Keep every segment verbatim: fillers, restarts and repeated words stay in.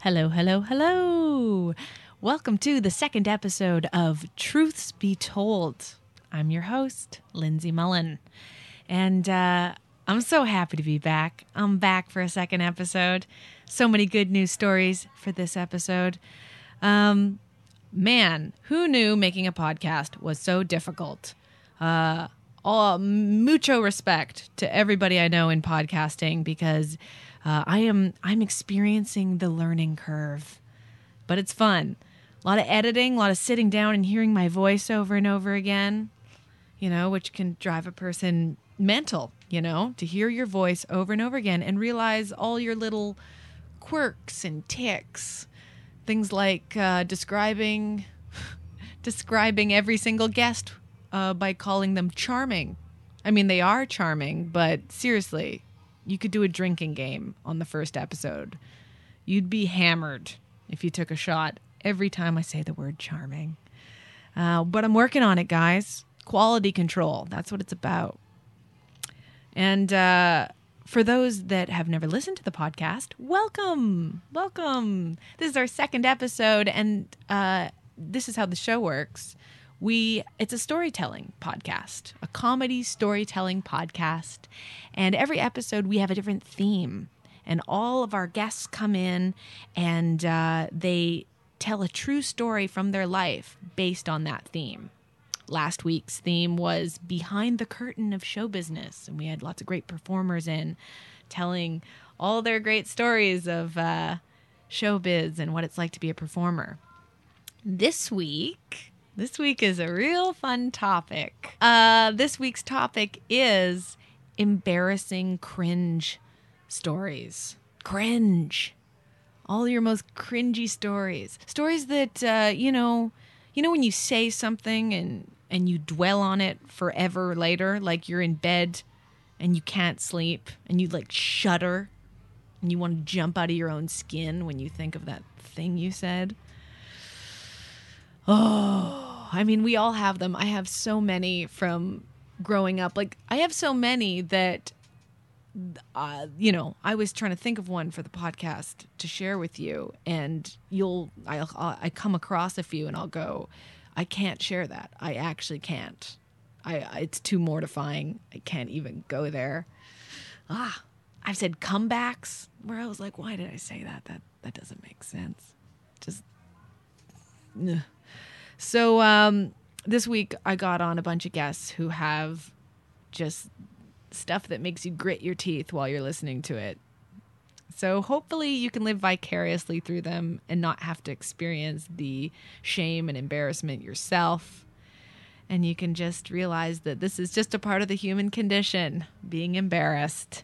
Hello, hello, hello. Welcome to the second episode of Truths Be Told. I'm your host, Lindsay Mullen. And uh, I'm so happy to be back. I'm back for a second episode. So many good news stories for this episode. Um, man, who knew making a podcast was so difficult? Uh, all, mucho respect to everybody I know in podcasting because uh, I am I'm experiencing the learning curve, but it's fun. A lot of editing, a lot of sitting down and hearing my voice over and over again, you know, which can drive a person mental, you know, to hear your voice over and over again and realize all your little quirks and tics. Things like uh, describing describing every single guest uh, by calling them charming. I mean, they are charming, but seriously, you could do a drinking game on the first episode. You'd be hammered if you took a shot every time I say the word charming. Uh, but I'm working on it, guys. Quality control. That's what it's about. And uh, for those that have never listened to the podcast, welcome. Welcome. This is our second episode, and uh, this is how the show works. We It's a storytelling podcast, a comedy storytelling podcast. And every episode we have a different theme. And all of our guests come in and uh, they tell a true story from their life based on that theme. Last week's theme was Behind the Curtain of Show Business. And we had lots of great performers in telling all their great stories of uh, showbiz and what it's like to be a performer. This week... This week is a real fun topic. Uh, this week's topic is embarrassing cringe stories. Cringe. All your most cringy stories. Stories that, uh, you know, you know when you say something and, and you dwell on it forever later, like you're in bed and you can't sleep and you like shudder and you want to jump out of your own skin when you think of that thing you said. Oh, I mean, we all have them. I have so many from growing up. Like, I have so many that, uh, you know, I was trying to think of one for the podcast to share with you. And you'll, I'll, I come across a few and I'll go, I can't share that. I actually can't. I, it's too mortifying. I can't even go there. Ah, I've said comebacks where I was like, why did I say that? That, that doesn't make sense. Just, ugh. So um, this week I got on a bunch of guests who have just stuff that makes you grit your teeth while you're listening to it. So hopefully you can live vicariously through them and not have to experience the shame and embarrassment yourself. And you can just realize that this is just a part of the human condition, being embarrassed.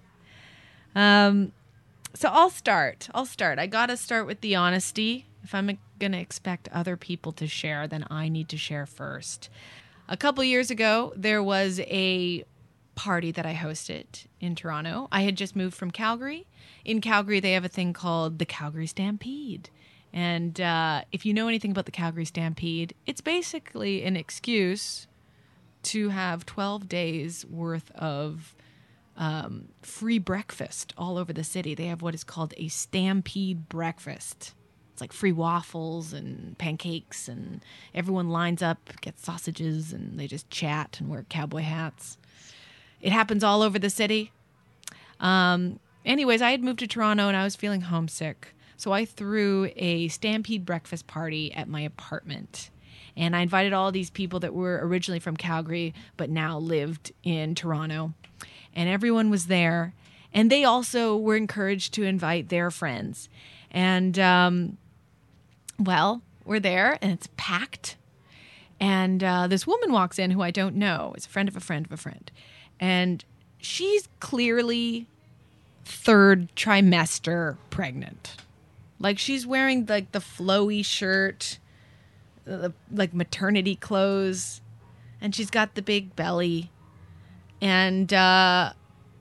Um, so I'll start. I'll start. I got to start with the honesty. If I'm going to expect other people to share, then I need to share first. A couple years ago, there was a party that I hosted in Toronto. I had just moved from Calgary. In Calgary, they have a thing called the Calgary Stampede. And uh, if you know anything about the Calgary Stampede, it's basically an excuse to have twelve days worth of um, free breakfast all over the city. They have what is called a Stampede breakfast. It's like free waffles and pancakes, and everyone lines up, gets sausages, and they just chat and wear cowboy hats. It happens all over the city. Um, anyways, I had moved to Toronto and I was feeling homesick. So I threw a Stampede breakfast party at my apartment. And I invited all these people that were originally from Calgary, but now lived in Toronto. And everyone was there. And they also were encouraged to invite their friends. And, um, well, we're there and it's packed. And uh, this woman walks in who I don't know. It's a friend of a friend of a friend. And she's clearly third trimester pregnant. Like she's wearing like the flowy shirt, the, like maternity clothes. And she's got the big belly. And, uh,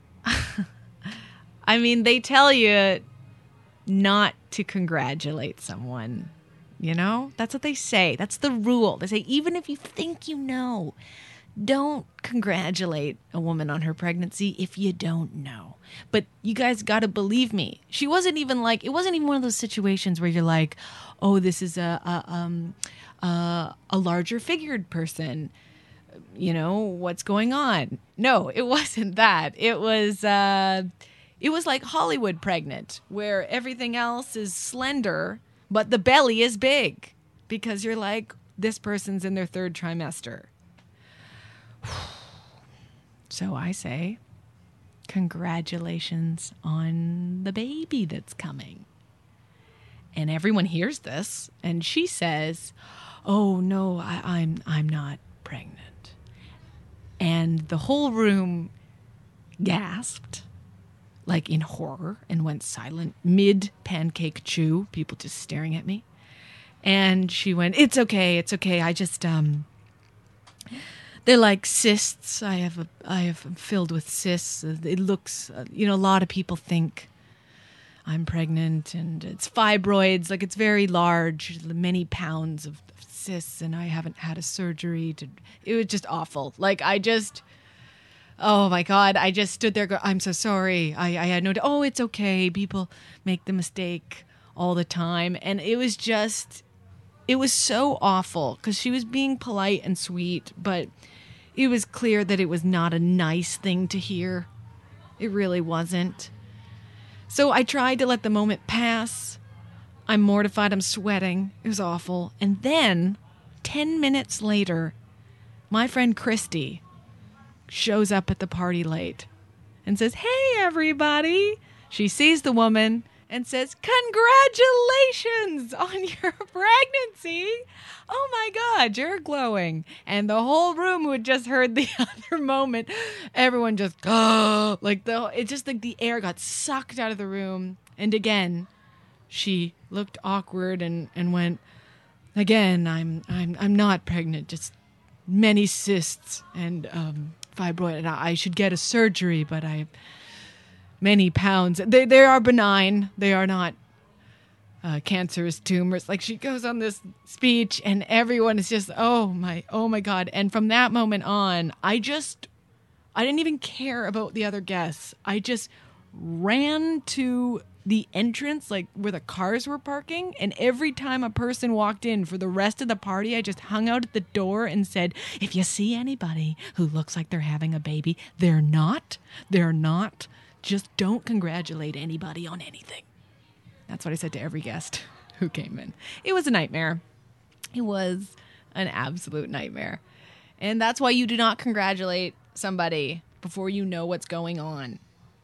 I mean, they tell you not to congratulate someone, you know? That's what they say. That's the rule. They say, even if you think you know, don't congratulate a woman on her pregnancy if you don't know. But you guys got to believe me. She wasn't even like, it wasn't even one of those situations where you're like, oh, this is a, a, um, uh, a larger figured person. You know, what's going on? No, it wasn't that. It was, uh, it was like Hollywood pregnant, where everything else is slender, but the belly is big because you're like, this person's in their third trimester. So I say, congratulations on the baby that's coming. And everyone hears this, and she says, oh, no, I, I'm I'm not pregnant. And the whole room gasped, like in horror, and went silent mid-pancake chew, people just staring at me. And she went, it's okay, it's okay. I just, um, they're like cysts. I have, a, I have I'm filled with cysts. It looks, uh, you know, a lot of people think I'm pregnant, and it's fibroids. Like, it's very large, many pounds of cysts, and I haven't had a surgery to, it was just awful. Like, I just, oh my God, I just stood there, go, I'm so sorry. I, I had no, oh, it's okay. People make the mistake all the time. And it was just, it was so awful because she was being polite and sweet, but it was clear that it was not a nice thing to hear. It really wasn't. So I tried to let the moment pass. I'm mortified. I'm sweating. It was awful. And then, ten minutes later, my friend Christy shows up at the party late and says, hey, everybody. She sees the woman and says, congratulations on your pregnancy. Oh, my God, you're glowing. And the whole room who had just heard the other moment, everyone just, oh, like the, it just like the air got sucked out of the room. And again, she looked awkward and, and went, again, I'm I'm I'm not pregnant, just many cysts and um, fibroid. And I should get a surgery, but I have many pounds. They they are benign. They are not uh, cancerous tumors. Like, she goes on this speech, and everyone is just, oh my, oh my God. And from that moment on, I just, I didn't even care about the other guests. I just ran to the entrance, like where the cars were parking, and every time a person walked in for the rest of the party, I just hung out at the door and said, if you see anybody who looks like they're having a baby, they're not, they're not, just don't congratulate anybody on anything. That's what I said to every guest who came in. It was a nightmare. It was an absolute nightmare. And that's why you do not congratulate somebody before you know what's going on.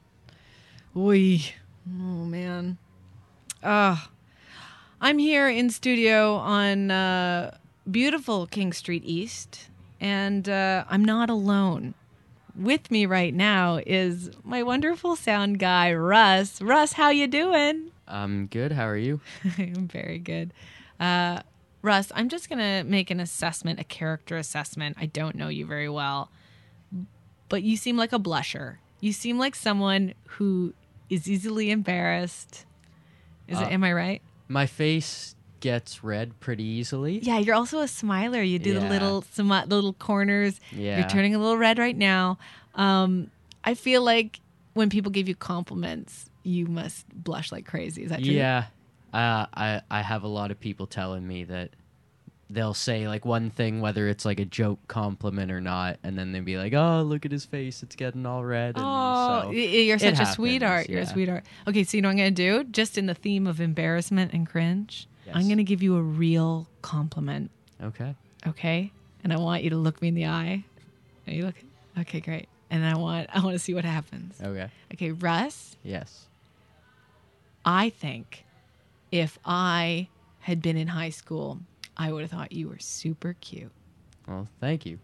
Oy. Oh, man. Uh, I'm here in studio on uh, beautiful King Street East, and uh, I'm not alone. With me right now is my wonderful sound guy, Russ. Russ, how you doing? I'm good. How are you? I'm very good. Uh, Russ, I'm just going to make an assessment, a character assessment. I don't know you very well, but you seem like a blusher. You seem like someone who is easily embarrassed. Is uh, it? Am I right? My face gets red pretty easily. Yeah, you're also a smiler. You do yeah. the little some the little corners. Yeah. You're turning a little red right now. Um, I feel like when people give you compliments, you must blush like crazy. Is that true? Yeah. Uh, I I have a lot of people telling me that they'll say like one thing, whether it's like a joke compliment or not, and then they'll be like, "Oh, look at his face; it's getting all red." And oh, so you're such a happens, sweetheart. You're yeah. a sweetheart. Okay, so you know what I'm gonna do? Just in the theme of embarrassment and cringe, yes. I'm gonna give you a real compliment. Okay. Okay, and I want you to look me in the eye. Are you looking? Okay, great. And I want I want to see what happens. Okay. Okay, Russ. Yes. I think if I had been in high school, I would have thought you were super cute. Well, thank you.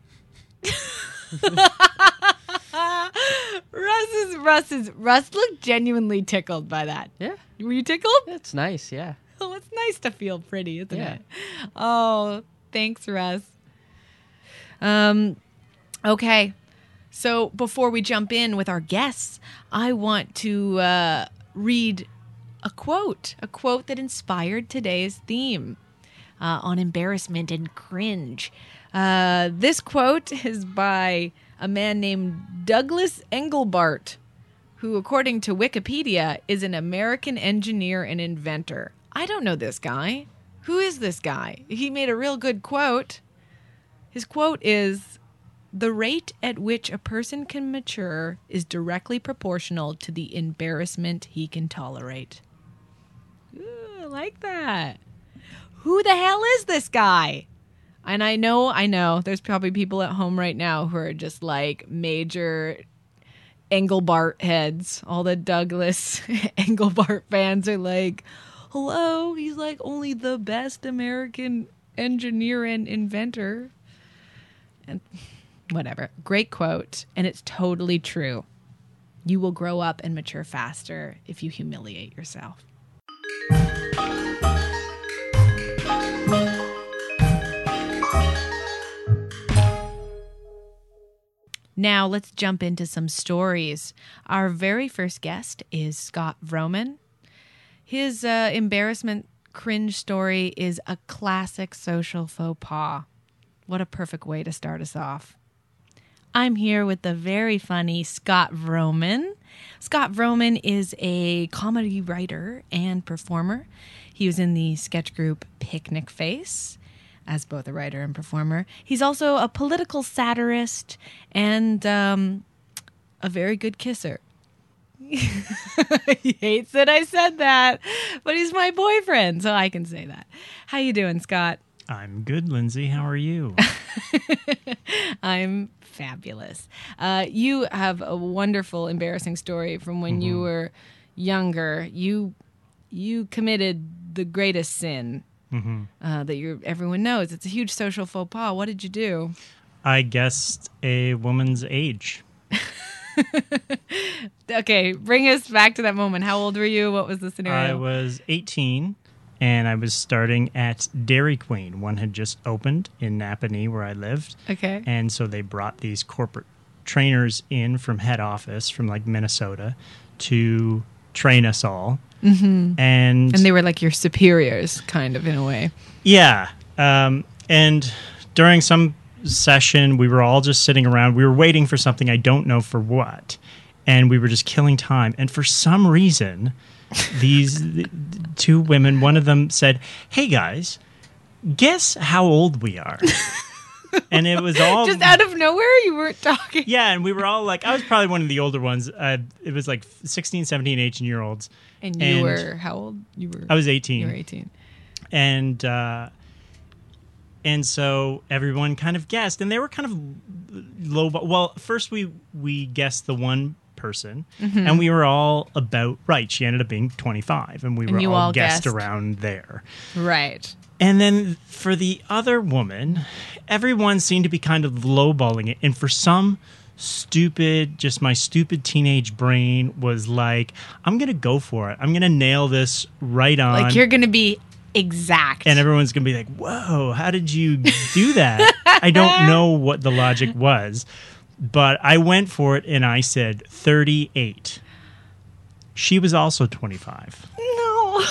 Russ is Russ is Russ looked genuinely tickled by that. Yeah. Were you tickled? It's nice, yeah. Oh, it's nice to feel pretty, isn't yeah. it? Oh, thanks, Russ. Um, okay. So before we jump in with our guests, I want to uh, read a quote, a quote that inspired today's theme. Uh, on embarrassment and cringe. Uh, this quote is by a man named Douglas Engelbart, who, according to Wikipedia, is an American engineer and inventor. I don't know this guy. Who is this guy? He made a real good quote. His quote is, "The rate at which a person can mature is directly proportional to the embarrassment he can tolerate." Ooh, I like that. Who the hell is this guy? And I know, I know, there's probably people at home right now who are just like major Engelbart heads. All the Douglas Engelbart fans are like, hello, he's like only the best American engineer and inventor. And whatever. Great quote. And it's totally true. You will grow up and mature faster if you humiliate yourself. Now let's jump into some stories. Our very first guest is Scott Vroman. His uh, embarrassment cringe story is a classic social faux pas. What a perfect way to start us off. I'm here with the very funny Scott Vroman. Scott Vroman is a comedy writer and performer. He was in the sketch group Picnic Face as both a writer and performer. He's also a political satirist and um, a very good kisser. He hates that I said that, but he's my boyfriend, so I can say that. How you doing, Scott? I'm good, Lindsay. How are you? I'm fabulous. Uh, you have a wonderful, embarrassing story from when mm-hmm. you were younger. You you committed the greatest sin mm-hmm. uh, that you everyone knows. It's a huge social faux pas. What did you do? I guessed a woman's age. Okay, bring us back to that moment. How old were you? What was the scenario? I was eighteen, and I was starting at Dairy Queen. One had just opened in Napanee, where I lived. Okay. And so they brought these corporate trainers in from head office, from like Minnesota, to train us all. Mm-hmm. And and they were like your superiors, kind of, in a way. Yeah. Um, and during some session, we were all just sitting around. We were waiting for something, I don't know for what. And we were just killing time. And for some reason, these two women, one of them said, "Hey, guys, guess how old we are?" And it was all... Just out of nowhere? You weren't talking? Yeah, and we were all like... I was probably one of the older ones. Uh, it was like sixteen, seventeen, eighteen-year-olds. And you and were... How old? You were... I was eighteen. You were eighteen. And... Uh, And so everyone kind of guessed, and they were kind of low. Well, first we we guessed the one person, mm-hmm. and we were all about right. She ended up being twenty-five, and we and were all, all guessed, guessed around there. Right. And then for the other woman, everyone seemed to be kind of lowballing it, and for some stupid, just my stupid teenage brain was like, I'm going to go for it. I'm going to nail this right on. Like you're going to be... Exact. And everyone's going to be like, whoa, how did you do that? I don't know what the logic was, but I went for it and I said thirty-eight. She was also twenty-five. No.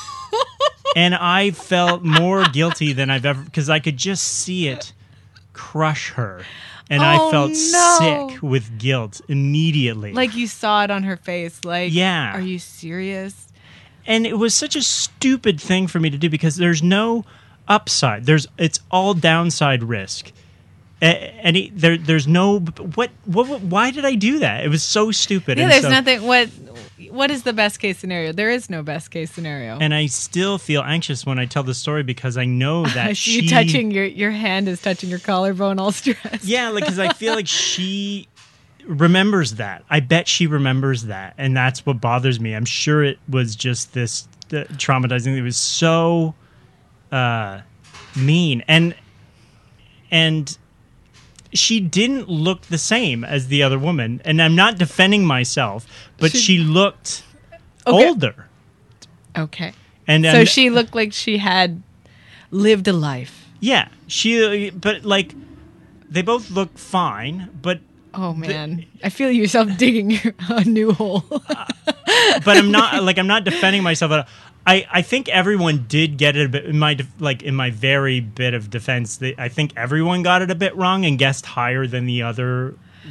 And I felt more guilty than I've ever, because I could just see it crush her. And oh, I felt no. sick with guilt immediately. Like you saw it on her face. Like, yeah. Are you serious? And it was such a stupid thing for me to do because there's no upside. There's it's all downside risk. And it, there there's no what, what what why did I do that? It was so stupid. Yeah, and there's so, nothing. What what is the best case scenario? There is no best case scenario. And I still feel anxious when I tell the story because I know that she you touching your your hand is touching your collarbone, all stressed. Yeah, like because I feel like she remembers that. I bet she remembers that, and that's what bothers me. I'm sure it was just this uh, traumatizing. It was so uh, mean, and and she didn't look the same as the other woman. And I'm not defending myself, but she, she looked okay. older. Okay, and so um, she looked like she had lived a life. Yeah, she. But like, they both look fine, but. Oh man, the, I feel yourself digging a new hole. uh, but I'm not like I'm not defending myself. I, I think everyone did get it a bit in my def, like in my very bit of defense. They, I think everyone got it a bit wrong and guessed higher than the other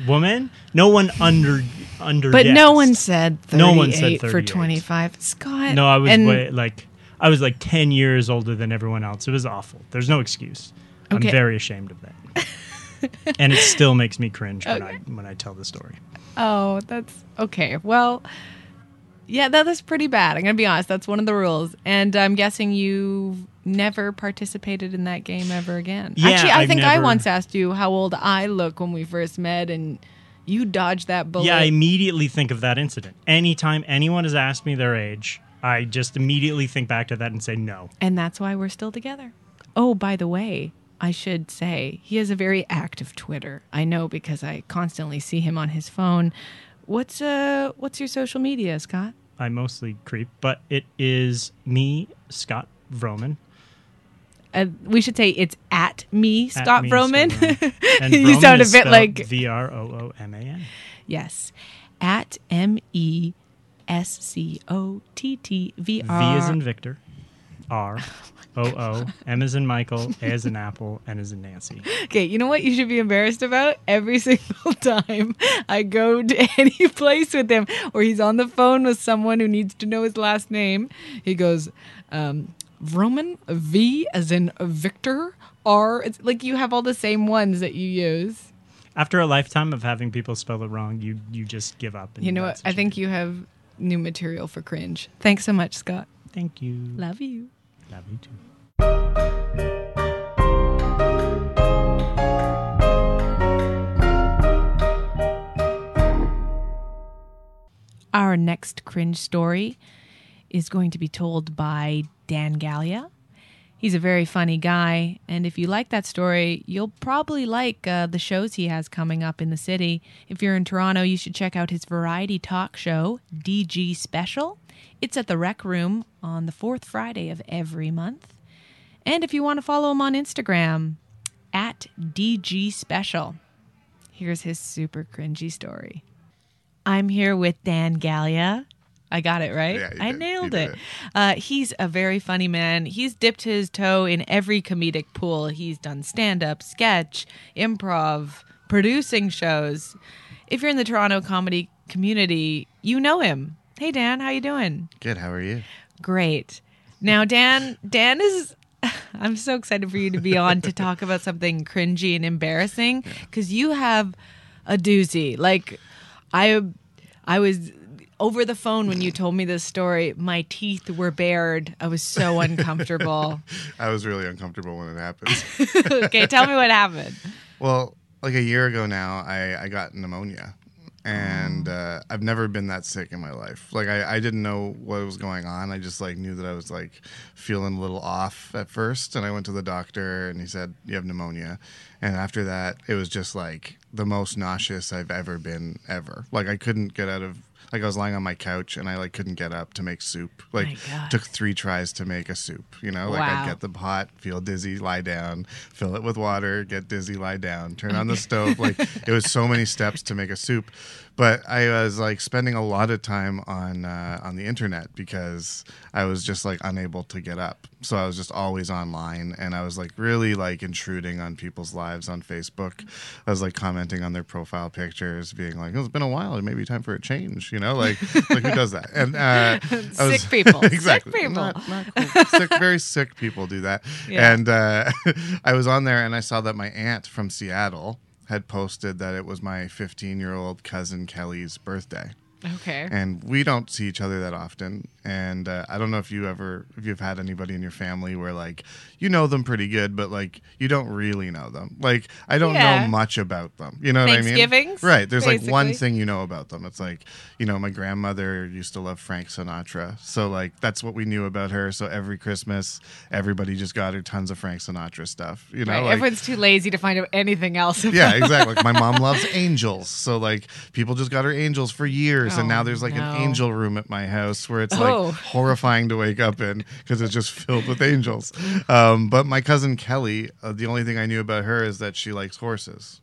woman. No one under under. But no one said thirty-eight No one said for thirty-eight. twenty-five. Scott. No, I was and, way, like I was like ten years older than everyone else. It was awful. There's no excuse. Okay. I'm very ashamed of that. And it still makes me cringe when Okay. I when I tell the story. Oh, that's okay. Well, yeah, that is pretty bad. I'm going to be honest. That's one of the rules. And I'm guessing you never participated in that game ever again. Yeah, Actually, I I've think I never- once asked you how old I look when we first met, and you dodged that bullet. Yeah, I immediately think of that incident. Anytime anyone has asked me their age, I just immediately think back to that and say no. And that's why we're still together. Oh, by the way, I should say he has a very active Twitter. I know because I constantly see him on his phone. What's uh what's your social media, Scott? I mostly creep, but it is me, Scott Vroman. Uh, we should say it's at me, At Scott me, Vroman. Scott Vroman. And You Vroman sound a is bit spelled like V R O O M A N. yes, at M E S C O T T V V R. is in Victor, R, O O, M is in Michael, A is in Apple, N is in Nancy. Okay, you know what you should be embarrassed about? Every single time I go to any place with him or he's on the phone with someone who needs to know his last name, he goes, um, Vroman, V as in Victor, R. It's like you have all the same ones that you use. After a lifetime of having people spell it wrong, you you just give up. And You know what? that's I you think do. you have new material for cringe. Thanks so much, Scott. Thank you. Love you. Love you too. Our next cringe story is going to be told by Dan Gallia. He's a very funny guy, and if you like that story, you'll probably like uh, the shows he has coming up in the city. If you're in Toronto, you should check out his variety talk show, D G Special. It's at the Rec Room on the fourth Friday of every month. And if you want to follow him on Instagram, at D G Special. Here's his super cringy story. I'm here with Dan Gallia. I got it right. Yeah, you I did. nailed You did it. it. Uh, he's a very funny man. He's dipped his toe in every comedic pool. He's done stand-up, sketch, improv, producing shows. If you're in the Toronto comedy community, you know him. Hey, Dan, how you doing? Good. How are you? Great. Now, Dan, Dan is. I'm so excited for you to be on to talk about something cringy and embarrassing because you have a doozy. Like, I, I was over the phone when you told me this story. My teeth were bared. I was so uncomfortable. I was really uncomfortable when it happened. Okay, tell me what happened. Well, like a year ago now, I, I got pneumonia. And uh, I've never been that sick in my life. Like I, I didn't know what was going on. I just like knew that I was like feeling a little off at first. And I went to the doctor and he said, you have pneumonia. And after that, it was just like the most nauseous I've ever been ever. Like I couldn't get out of, like I was lying on my couch and I like couldn't get up to make soup. Like My God. took three tries to make a soup, you know, like Wow. I'd get the pot, feel dizzy, lie down, fill it with water, get dizzy, lie down, turn on the stove. Like it was so many steps to make a soup. But I was like spending a lot of time on uh, on the internet because I was just like unable to get up. So I was just always online, and I was like really like intruding on people's lives on Facebook. I was like commenting on their profile pictures, being like, "Oh, it's been a while. It may be time for a change." You know, like like who does that? And uh, I was, Sick people. exactly, Sick people. Not, not cool. sick, very sick people do that. Yeah. And uh, I was on there, and I saw that my aunt from Seattle had posted that it was my fifteen-year-old cousin Kelly's birthday. Okay. And we don't see each other that often. And uh, I don't know if you ever, if you've had anybody in your family where like you know them pretty good, but like you don't really know them. Like I don't Yeah. know much about them. You know what I mean? Thanksgivings, Right. There's like one basically. thing you know about them. It's like, you know, my grandmother used to love Frank Sinatra. So like that's what we knew about her. So every Christmas, everybody just got her tons of Frank Sinatra stuff. You know, Right. like, Everyone's too lazy to find out anything else. About yeah, exactly. Like my mom loves angels. So like people just got her angels for years. Oh, and now there's like no. an angel room at my house where it's Oh. like horrifying to wake up in because it's just filled with angels. Um, but my cousin Kelly, uh, the only thing I knew about her is that she likes horses.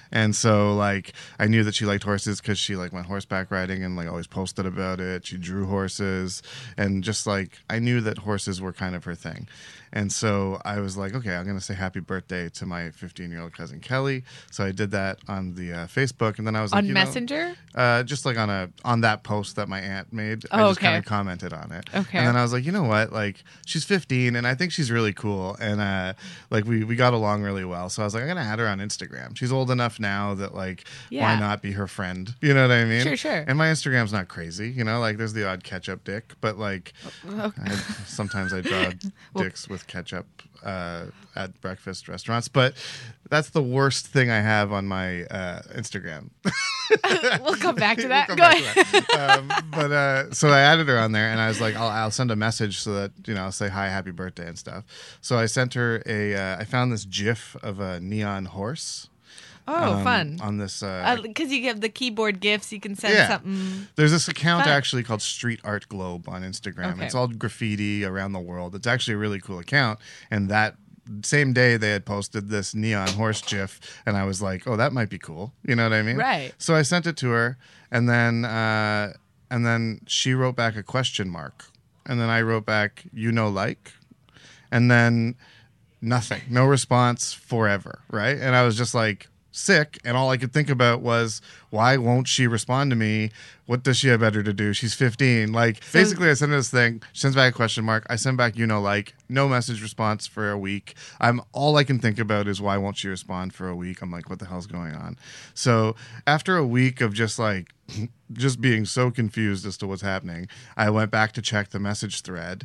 And so like I knew that she liked horses because she like went horseback riding and like always posted about it. She drew horses, and just like I knew that horses were kind of her thing. And so I was like, okay, I'm going to say happy birthday to my fifteen-year-old cousin Kelly. So I did that on the uh, Facebook, and then I was like, On you know, Messenger? uh, just like on a on that post that my aunt made. I Oh, just kind okay. of commented on it. Okay. And then I was like, you know what? Like, she's fifteen, and I think she's really cool, and uh, like we we got along really well. So I was like, I'm gonna add her on Instagram. She's old enough now that like, Yeah. why not be her friend? You know what I mean? Sure, sure. And my Instagram's not crazy. You know, like there's the odd ketchup dick, but like I, sometimes I draw dicks with ketchup uh, at breakfast restaurants. But that's the worst thing I have on my uh, Instagram. We'll come back to that. We'll Go come back ahead. to that. um, but uh, so I added her on there, and I was like, I'll, I'll send a message so that you know, I'll say hi, happy birthday, and stuff. So I sent her a. Uh, I found this GIF of a neon horse. Oh, um, fun. On this. Uh, Because you have the keyboard gifts, you can send Yeah. something. There's this account Fun. actually called Street Art Globe on Instagram. Okay. It's all graffiti around the world. It's actually a really cool account. And that same day they had posted this neon horse GIF, and I was like, oh, that might be cool. You know what I mean? Right. So I sent it to her, and then uh, and then she wrote back a question mark, and then I wrote back, you know, like, and then nothing, no response forever, right? And I was just like sick, and all I could think about was, why won't she respond to me? What does she have better to do? She's fifteen. Like, So- basically I send her this thing, she sends back a question mark, I send back, you know, like, no message response for a week. I'm all I can think about is, why won't she respond for a week? I'm like, what the hell's going on? So after a week of just like just being so confused as to what's happening, I went back to check the message thread,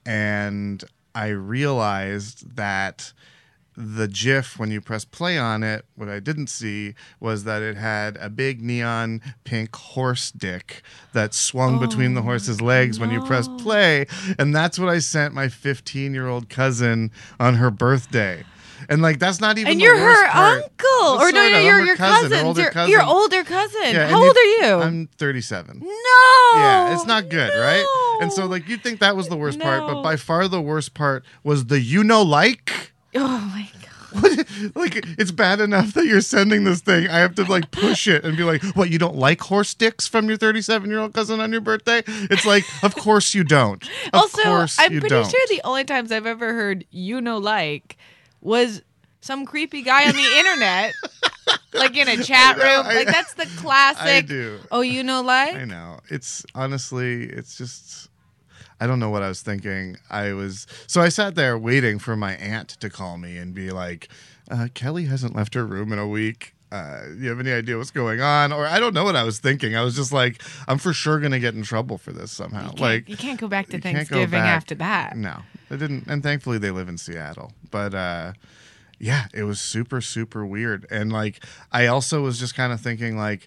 and I realized that the GIF, when you press play on it, what I didn't see was that it had a big neon pink horse dick that swung between the horse's legs when you press play. And that's what I sent my fifteen-year-old cousin on her birthday. And like, that's not even And the you're worst her part. uncle. Well, Or no, sort no, of. you're I'm her your cousin, her cousins. older Your, cousin. your older cousin. Yeah, and How old you- are you? I'm thirty-seven. no. Yeah, it's not good, right? And so, No. like, you'd think that was the worst part, but No. by far the worst part was the you know like. Oh my god. What? Like, it's bad enough that you're sending this thing. I have to like push it and be like, "What? You don't like horse dicks from your thirty-seven-year-old cousin on your birthday?" It's like, of course you don't. Of Also, course I'm you pretty don't. sure the only times I've ever heard you know like was some creepy guy on the internet, like in a chat I know, room. I- like that's the classic. I do. Oh, you know like. I know. It's honestly, it's just, I don't know what I was thinking. I was, so I sat there waiting for my aunt to call me and be like, uh, Kelly hasn't left her room in a week. Uh, you have any idea what's going on? Or I don't know what I was thinking. I was just like, I'm for sure going to get in trouble for this somehow. You can't, Like, you can't go back to you can't go Thanksgiving back. after that. No, I didn't. And thankfully they live in Seattle. But, uh, yeah, it was super, super weird. And like, I also was just kind of thinking like,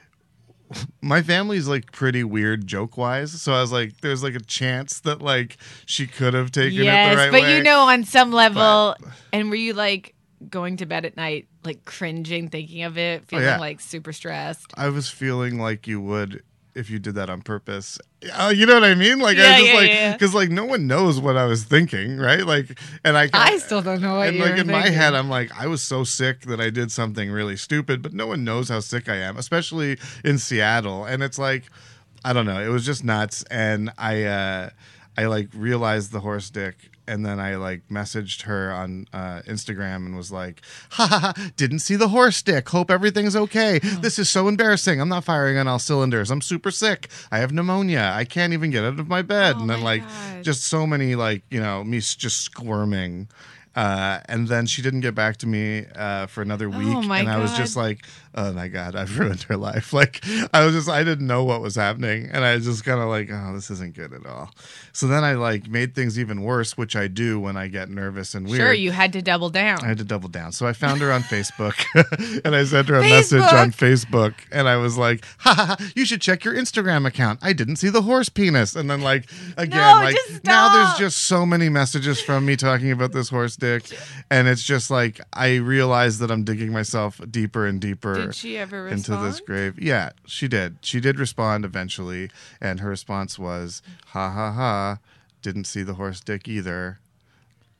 my family's like pretty weird joke wise. So I was like, there's like a chance that like she could have taken Yes, it the right but way. you know, on some level, and were you like going to bed at night, like cringing, thinking of it, feeling yeah. like super stressed? I was feeling like you would if you did that on purpose. Uh, you know what I mean? Like, I Yeah, was just yeah, like, yeah. because like no one knows what I was thinking, right? Like, and I, I still don't know what and you like were in my thinking. head, I'm like, I was so sick that I did something really stupid, but no one knows how sick I am, especially in Seattle. And it's like, I don't know, it was just nuts. And I, uh, I like realized the horse dick. And then I like messaged her on uh, Instagram and was like, ha ha ha, didn't see the horse dick. Hope everything's okay. This is so embarrassing. I'm not firing on all cylinders. I'm super sick. I have pneumonia. I can't even get out of my bed. Oh and then my like God. just so many like, you know, me s- just squirming. Uh, and then she didn't get back to me uh, for another week. Oh, my and I was God. just like, oh my God, I've ruined her life. Like, I was just, I didn't know what was happening. And I was just kind of like, oh, this isn't good at all. So then I like made things even worse, which I do when I get nervous and weird. Sure, you had to double down. I had to double down. So I found her on Facebook and I sent her a message on Facebook and I was like, ha ha, ha, you should check your Instagram account. I didn't see the horse penis. And then like, again, No, like just now there's stop. just so many messages from me talking about this horse dick. And it's just like, I realize that I'm digging myself deeper and deeper Did she ever respond? into this grave. Yeah, she did. She did respond eventually. And her response was, ha ha ha, didn't see the horse dick either.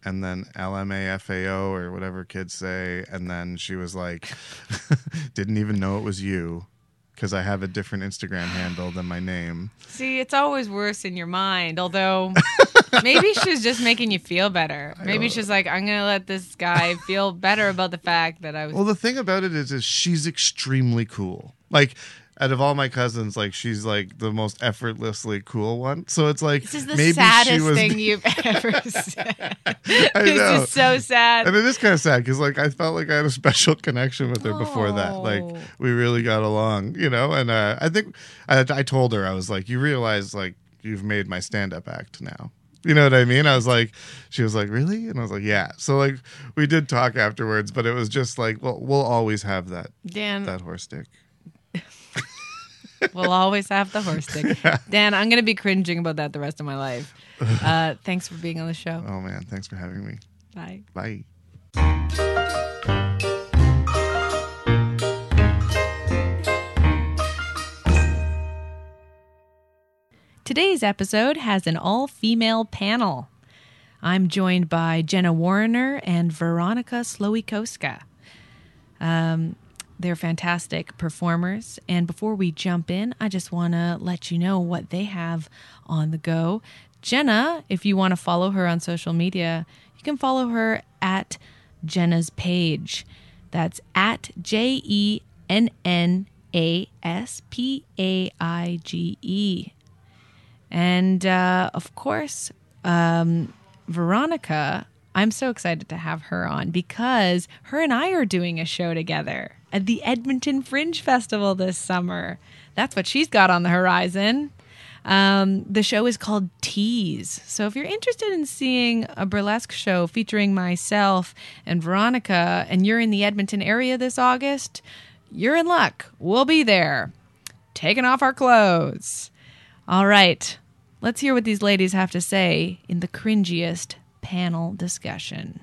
and then L M A F A O or whatever kids say. And then she was like, didn't even know it was you because I have a different Instagram handle than my name. See, it's always worse in your mind, although maybe she was just making you feel better. Maybe she's like, I'm going to let this guy feel better about the fact that I was... Well, the thing about it is, is she's extremely cool. Like, out of all my cousins, like, she's like the most effortlessly cool one. So it's like, This is the maybe saddest she was thing you've ever said. I This know. is so sad. And it is kind of sad because, like, I felt like I had a special connection with her before that. Like, Oh. we really got along, you know. And uh, I think I, I told her, I was like, you realize, like, you've made my stand-up act now. You know what I mean? I was like, she was like, really? And I was like, yeah. So, like, we did talk afterwards, but it was just like, well, we'll always have that Dan, that horse stick. we'll always have the horse stick. Dan, I'm going to be cringing about that the rest of my life. Uh, thanks for being on the show. Oh man, thanks for having me. Bye. Bye. Today's episode has an all-female panel. I'm joined by Jenna Warner and Veronica Slowikowska. Um, they're fantastic performers. And before we jump in, I just want to let you know what they have on the go. Jenna, if you want to follow her on social media, you can follow her at Jenna's Page. That's at J E N N A S P A I G E. And uh, of course, um, Veronica, I'm so excited to have her on because her and I are doing a show together at the Edmonton Fringe Festival this summer. That's what she's got on the horizon. Um, the show is called Tease. So if you're interested in seeing a burlesque show featuring myself and Veronica, and you're in the Edmonton area this August, you're in luck. We'll be there, taking off our clothes. All right, let's hear what these ladies have to say in the cringiest panel discussion.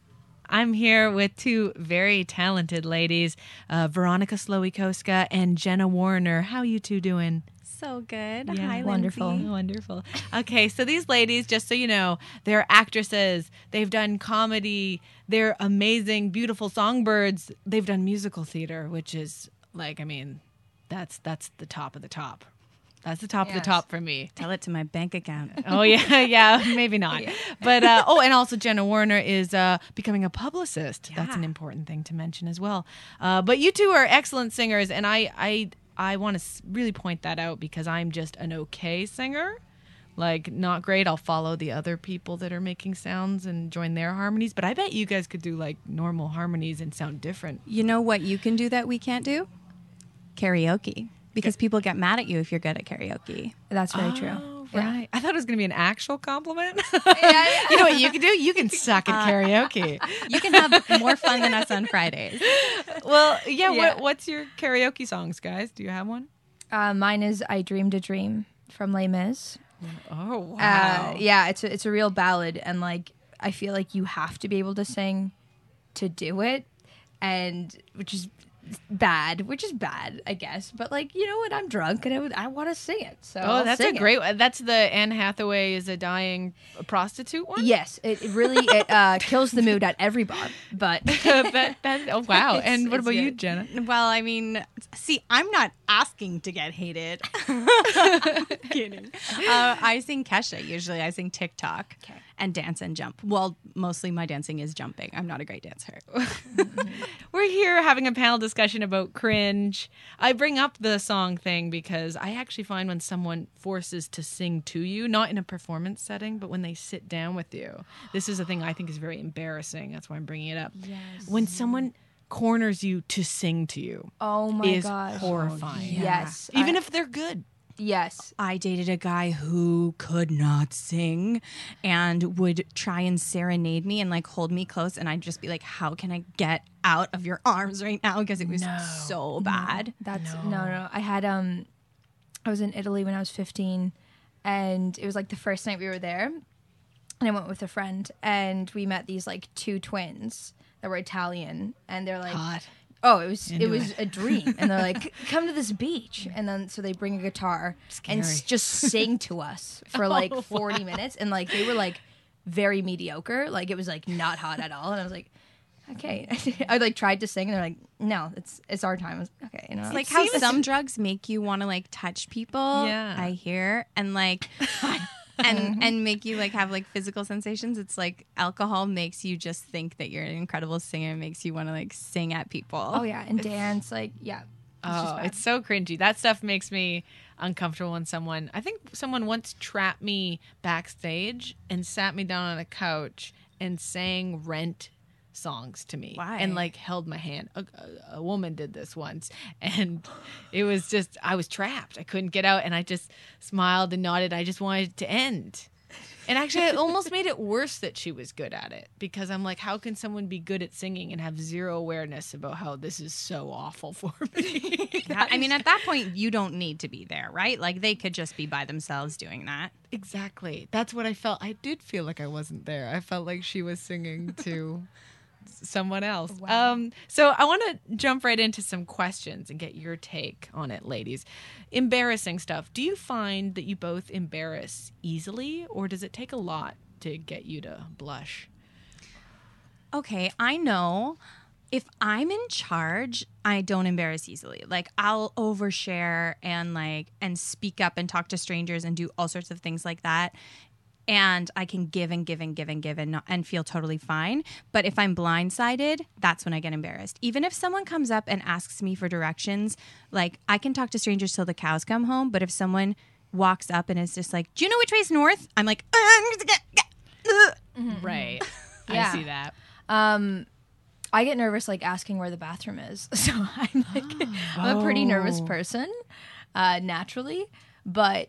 I'm here with two very talented ladies, uh, Veronica Slowikowska and Jenna Warner. How you two doing? So good. Yeah. Hi, Wonderful. Lindsay. Wonderful. Okay, so these ladies, just so you know, they're actresses. They've done comedy. They're amazing, beautiful songbirds. They've done musical theater, which is like, I mean, that's that's the top of the top. That's the top of Yes. the top for me. Tell it to my bank account. Oh yeah, yeah, maybe not. But uh, oh, and also Jenna Warner is uh, becoming a publicist. That's an Yeah. important thing to mention as well. Uh, but you two are excellent singers, and I I I want to really point that out because I'm just an okay singer. Like, not great. I'll follow the other people that are making sounds and join their harmonies. But I bet you guys could do like normal harmonies and sound different. You know what you can do that we can't do? Karaoke. Because people get mad at you if you're good at karaoke. That's very true. Oh, right. I thought it was going to be an actual compliment. You know what you can do? You can suck at karaoke. You can have more fun than us on Fridays. Well, yeah, Yeah. What, what's your karaoke songs, guys? Do you have one? Uh, mine is "I Dreamed a Dream" from Les Mis. Oh, wow. Uh, yeah, it's a, it's a real ballad, and like I feel like you have to be able to sing to do it, and which is bad, which is bad, I guess. But like, you know what? I'm drunk and I, would, I want to sing it. So Oh, I'll that's a sing it. great one. That's the Anne Hathaway is a dying prostitute one? Yes, it, it really it uh, kills the mood at every bar. But that, that, oh, wow. It's- and what it's about you, good. Jenna? Well, I mean, see, I'm not asking to get hated. Kidding. Uh, I sing Kesha usually. I sing TikTok Okay. and dance and jump. Well, mostly my dancing is jumping. I'm not a great dancer. We're here having a panel discussion about cringe. I bring up the song thing because I actually find when someone forces to sing to you, not in a performance setting, but when they sit down with you, this is a thing I think is very embarrassing. That's why I'm bringing it up. Yes. When someone corners you to sing to you oh my is gosh, horrifying. yes, Even I- if they're good. yes, I dated a guy who could not sing and would try and serenade me and like hold me close. And I'd just be like, how can I get out of your arms right now? Because it was so bad. That's no. no, no. I had um, I was in Italy when I was fifteen, and it was like the first night we were there, and I went with a friend, and we met these like two twins that were Italian, and they're like, Hot. oh, it was Into it was it. a dream, and they're like, come to this beach, and then so they bring a guitar and s- Scary. just sing to us for like Oh, forty wow. minutes, and like they were like very mediocre. Like it was like not hot at all. And I was like, okay. I like tried to sing and they're like, no, it's it's our time. I was like, okay, you know. It's like how some drugs make you want to like touch people. Yeah. I hear, and like, and and make you like have like physical sensations. It's like alcohol makes you just think that you're an incredible singer. It makes you want to like sing at people. Oh yeah, and dance, like yeah. It's just Oh, bad. it's so cringy. That stuff makes me uncomfortable when someone, I think someone once trapped me backstage and sat me down on a couch and sang Rent songs to me. Why? And like held my hand. A, a, a woman did this once and it was just, I was trapped. I couldn't get out and I just smiled and nodded. I just wanted it to end. And actually, it almost made it worse that she was good at it because I'm like, how can someone be good at singing and have zero awareness about how this is so awful for me? Yeah, I mean, at that point, you don't need to be there, right? Like they could just be by themselves doing that. Exactly. That's what I felt. I did feel like I wasn't there. I felt like she was singing to someone else. Wow. Um, so I want to jump right into some questions and get your take on it, ladies. Embarrassing stuff. Do you find that you both embarrass easily, or does it take a lot to get you to blush? Okay, I know if I'm in charge, I don't embarrass easily. Like I'll overshare and like and speak up and talk to strangers and do all sorts of things like that. And I can give and give and give and give and, not, and feel totally fine. But if I'm blindsided, that's when I get embarrassed. Even if someone comes up and asks me for directions, like I can talk to strangers till the cows come home. But if someone walks up and is just like, do you know which way's north? I'm like, Right. Yeah. I see that. Um, I get nervous like asking where the bathroom is. So I'm like, I'm a pretty nervous person, uh, naturally, but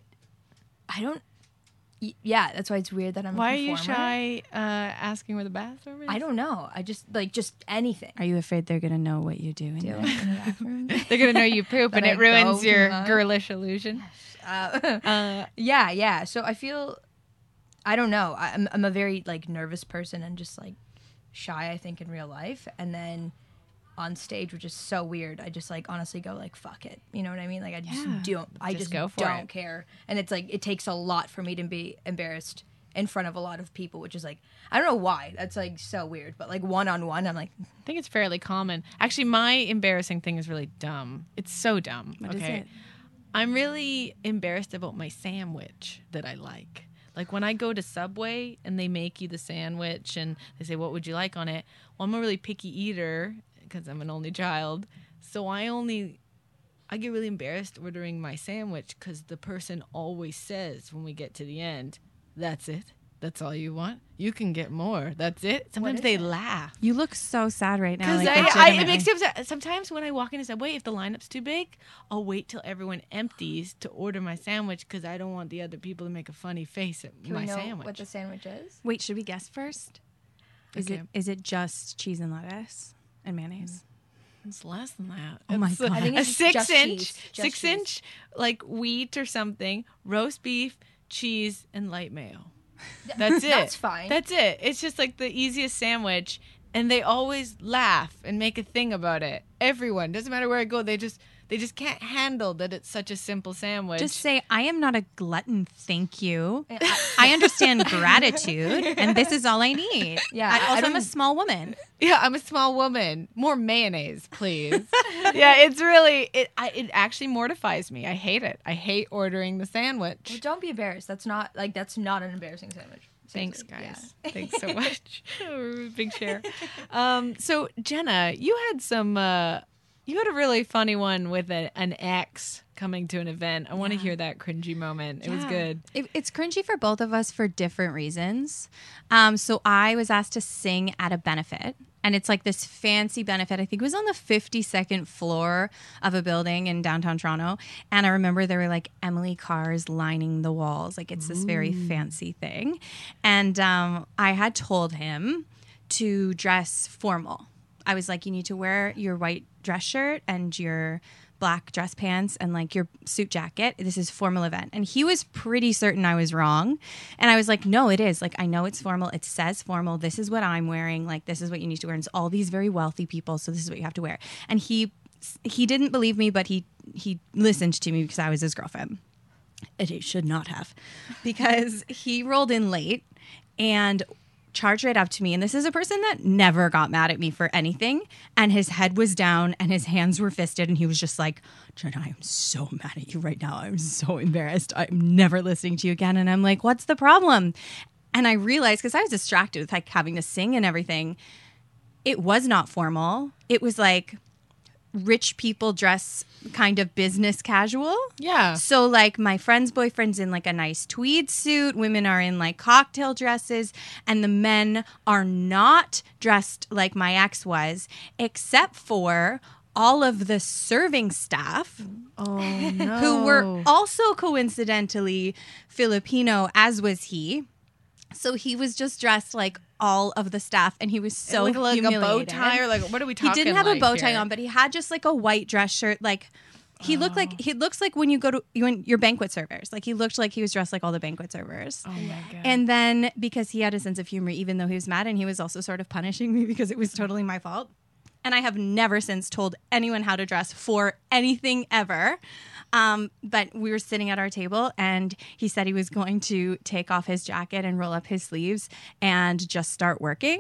I don't. y- Yeah, that's why it's weird that I'm. Why a are you performer. shy uh, asking where the bathroom is? I don't know. I just like just anything. are you afraid they're going to know what you do in Do there? in the bathroom. They're going to know you poop and That it I ruins go your to the- girlish illusion. Uh, Uh, yeah, yeah. So I feel, I don't know. I- I'm I'm a very like nervous person and just like shy. I think in real life, and then on stage, which is so weird. I just like honestly go like fuck it. You know what I mean? Like I just Yeah. don't. I Just just, go for don't it. care. And it's like it takes a lot for me to be embarrassed in front of a lot of people, which is like I don't know why. That's like so weird. But like one on one, I'm like I think it's fairly common. Actually, my embarrassing thing is really dumb. It's so dumb. What is okay. it? I'm really embarrassed about my sandwich that I like. Like when I go to Subway and they make you the sandwich and they say, what would you like on it? Well, I'm a really picky eater because I'm an only child. So I only, I get really embarrassed ordering my sandwich because the person always says when we get to the end, that's it. That's all you want. You can get more. That's it. Sometimes is they it? laugh. You look so sad right now. Because like, I, I, it legitimately. makes you upset. Sometimes when I walk into Subway, if the lineup's too big, I'll wait till everyone empties to order my sandwich because I don't want the other people to make a funny face at can my we know sandwich. what the sandwich is? Wait, should we guess first? Is Okay. it is it just cheese and lettuce and mayonnaise? It's less than that. Oh my It's a- God. I think a it's six just inch, cheese. Just six cheese. inch, like wheat or something, roast beef, cheese, and light mayo. That's it. That's fine. That's it. It's just like the easiest sandwich, and they always laugh and make a thing about it. Everyone, doesn't matter where I go, they just they just can't handle that it's such a simple sandwich. Just say, I am not a glutton, thank you. I understand gratitude, and this is all I need. Yeah, I, I- I also, I'm don't- a small woman. Yeah, I'm a small woman. More mayonnaise, please. Yeah, it's really it. I, it actually mortifies me. I hate it. I hate ordering the Well, sandwich. don't be embarrassed. That's not like that's not an embarrassing sandwich. Thanks, Seriously, guys. yeah. Thanks so much. Big share. Um, so Jenna, you had some. Uh, you had a really funny one with a, an ex coming to an event. I want to Yeah. hear that cringy moment. It was Yeah. good. It, it's cringy for both of us for different reasons. Um, so I was asked to sing at a benefit, and it's like this fancy benefit. I think it was on the fifty-second floor of a building in downtown Toronto. And I remember there were like Emily cars lining the walls. Like it's this very fancy thing. And um, I had told him to dress formal. I was like, you need to wear your white dress shirt and your black dress pants and like your suit jacket. This is formal event. And he was pretty certain I was wrong. And I was like, no, it is. Like, I know it's formal. It says formal. This is what I'm wearing. Like, this is what you need to wear. And it's all these very wealthy people. So this is what you have to wear. And he he didn't believe me, but he he listened to me because I was his girlfriend. And he should not have, because he rolled in late. and charged right up to me. And this is a person that never got mad at me for anything. And his head was down and his hands were fisted. And he was just like, Jenna, I am so mad at you right now. I'm so embarrassed. I'm never listening to you again. And I'm like, what's the problem? And I realized, because I was distracted with like having to sing and everything, it was not formal. It was like rich people dress kind of business casual. Yeah. So like my friend's boyfriend's in like a nice tweed suit. Women are in like cocktail dresses. And the men are not dressed like my ex was, except for all of the serving staff Oh no. who were also coincidentally Filipino, as was he. So he was just dressed like all of the staff, and he was so like, like a bow humiliated. tie, or like what are we He talking? didn't have a like bow tie here? on, but he had just like a white dress shirt. Like he looked like he looks like when you go to when your banquet servers. Like he looked like he was dressed like all the banquet servers. Oh my god. And then because he had a sense of humor, even though he was mad, and he was also sort of punishing me because it was totally my fault. And I have never since told anyone how to dress for anything ever. Um, but we were sitting at our table, and he said he was going to take off his jacket and roll up his sleeves and just start working.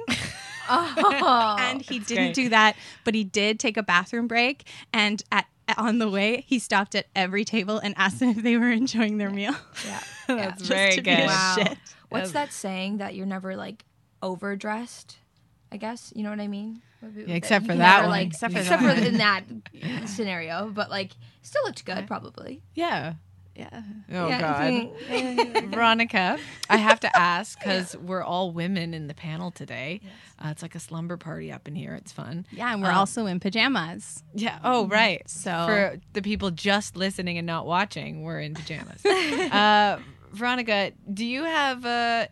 Oh, and he didn't great. do that, but he did take a bathroom break. And at on the way, he stopped at every table and asked them if they were enjoying their meal. yeah. That's Just very to be good. a Wow. shit. What's that saying that you're never like overdressed? I guess you know what I mean. Yeah, except You for can that never, one. Like, Except for except that for one. in that scenario, but like still looked good, probably. Yeah. Yeah. Oh Yeah. god. Veronica, I have to ask because we're all women in the panel today. Uh, it's like a slumber party up in here. It's fun. Yeah, and we're Um, also in pajamas. Yeah. Oh, right. So- for the people just listening and not watching, we're in pajamas. uh, Veronica, do you have uh,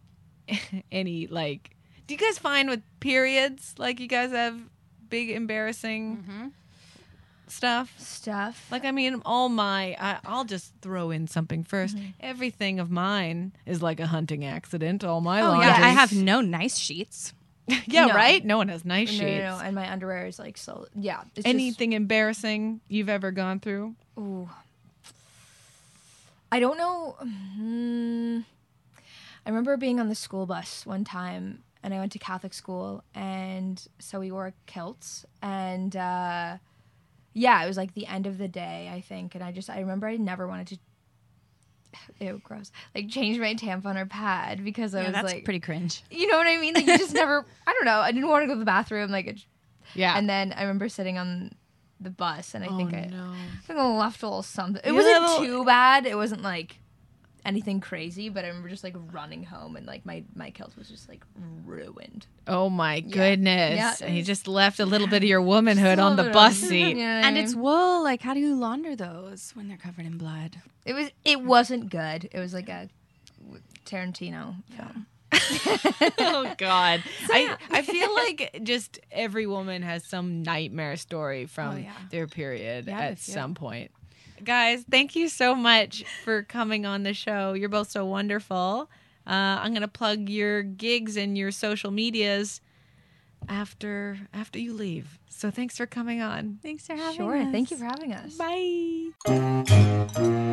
any like? Do you guys find with periods like you guys have big embarrassing stuff? Stuff. Like I mean, all my I, I'll just throw in something 1st Everything of mine is like a hunting accident. All my Oh laundry. yeah, I have no nice sheets. yeah, No. right. No one has nice no, sheets. no, no, and my underwear is like so. Yeah. It's Anything embarrassing you've ever gone through? Just, ooh. I don't know. Hmm. I remember being on the school bus one time, and I went to Catholic school, and so we wore kilts, and uh, yeah, it was like the end of the day, I think, and I just I remember I never wanted to. Ew, gross. Like change my tampon or pad because I Yeah, was that's like, pretty cringe. you know what I mean? Like you just never. I don't know. I didn't want to go to the bathroom. Like, it, Yeah. and then I remember sitting on the bus, and I think I, no. I think I left a little something. It You wasn't little- too bad. It wasn't like anything crazy, but I remember just like running home, and like my my kilt was just like ruined. Oh my goodness. Yeah, and you it's- just left a little bit of your womanhood on the bus seat. Yeah, And it's wool. Like, how do you launder those when they're covered in blood? it was it wasn't good. It was like a Tarantino film. Oh God. I, I feel like just every woman has some nightmare story from Oh, yeah. their period Yeah, at a few. some point. Guys, thank you so much for coming on the show. You're both so wonderful. Uh, I'm gonna plug your gigs and your social medias after after you leave. So thanks for coming on. Thanks for having Sure. us. Thank you for having us. Bye.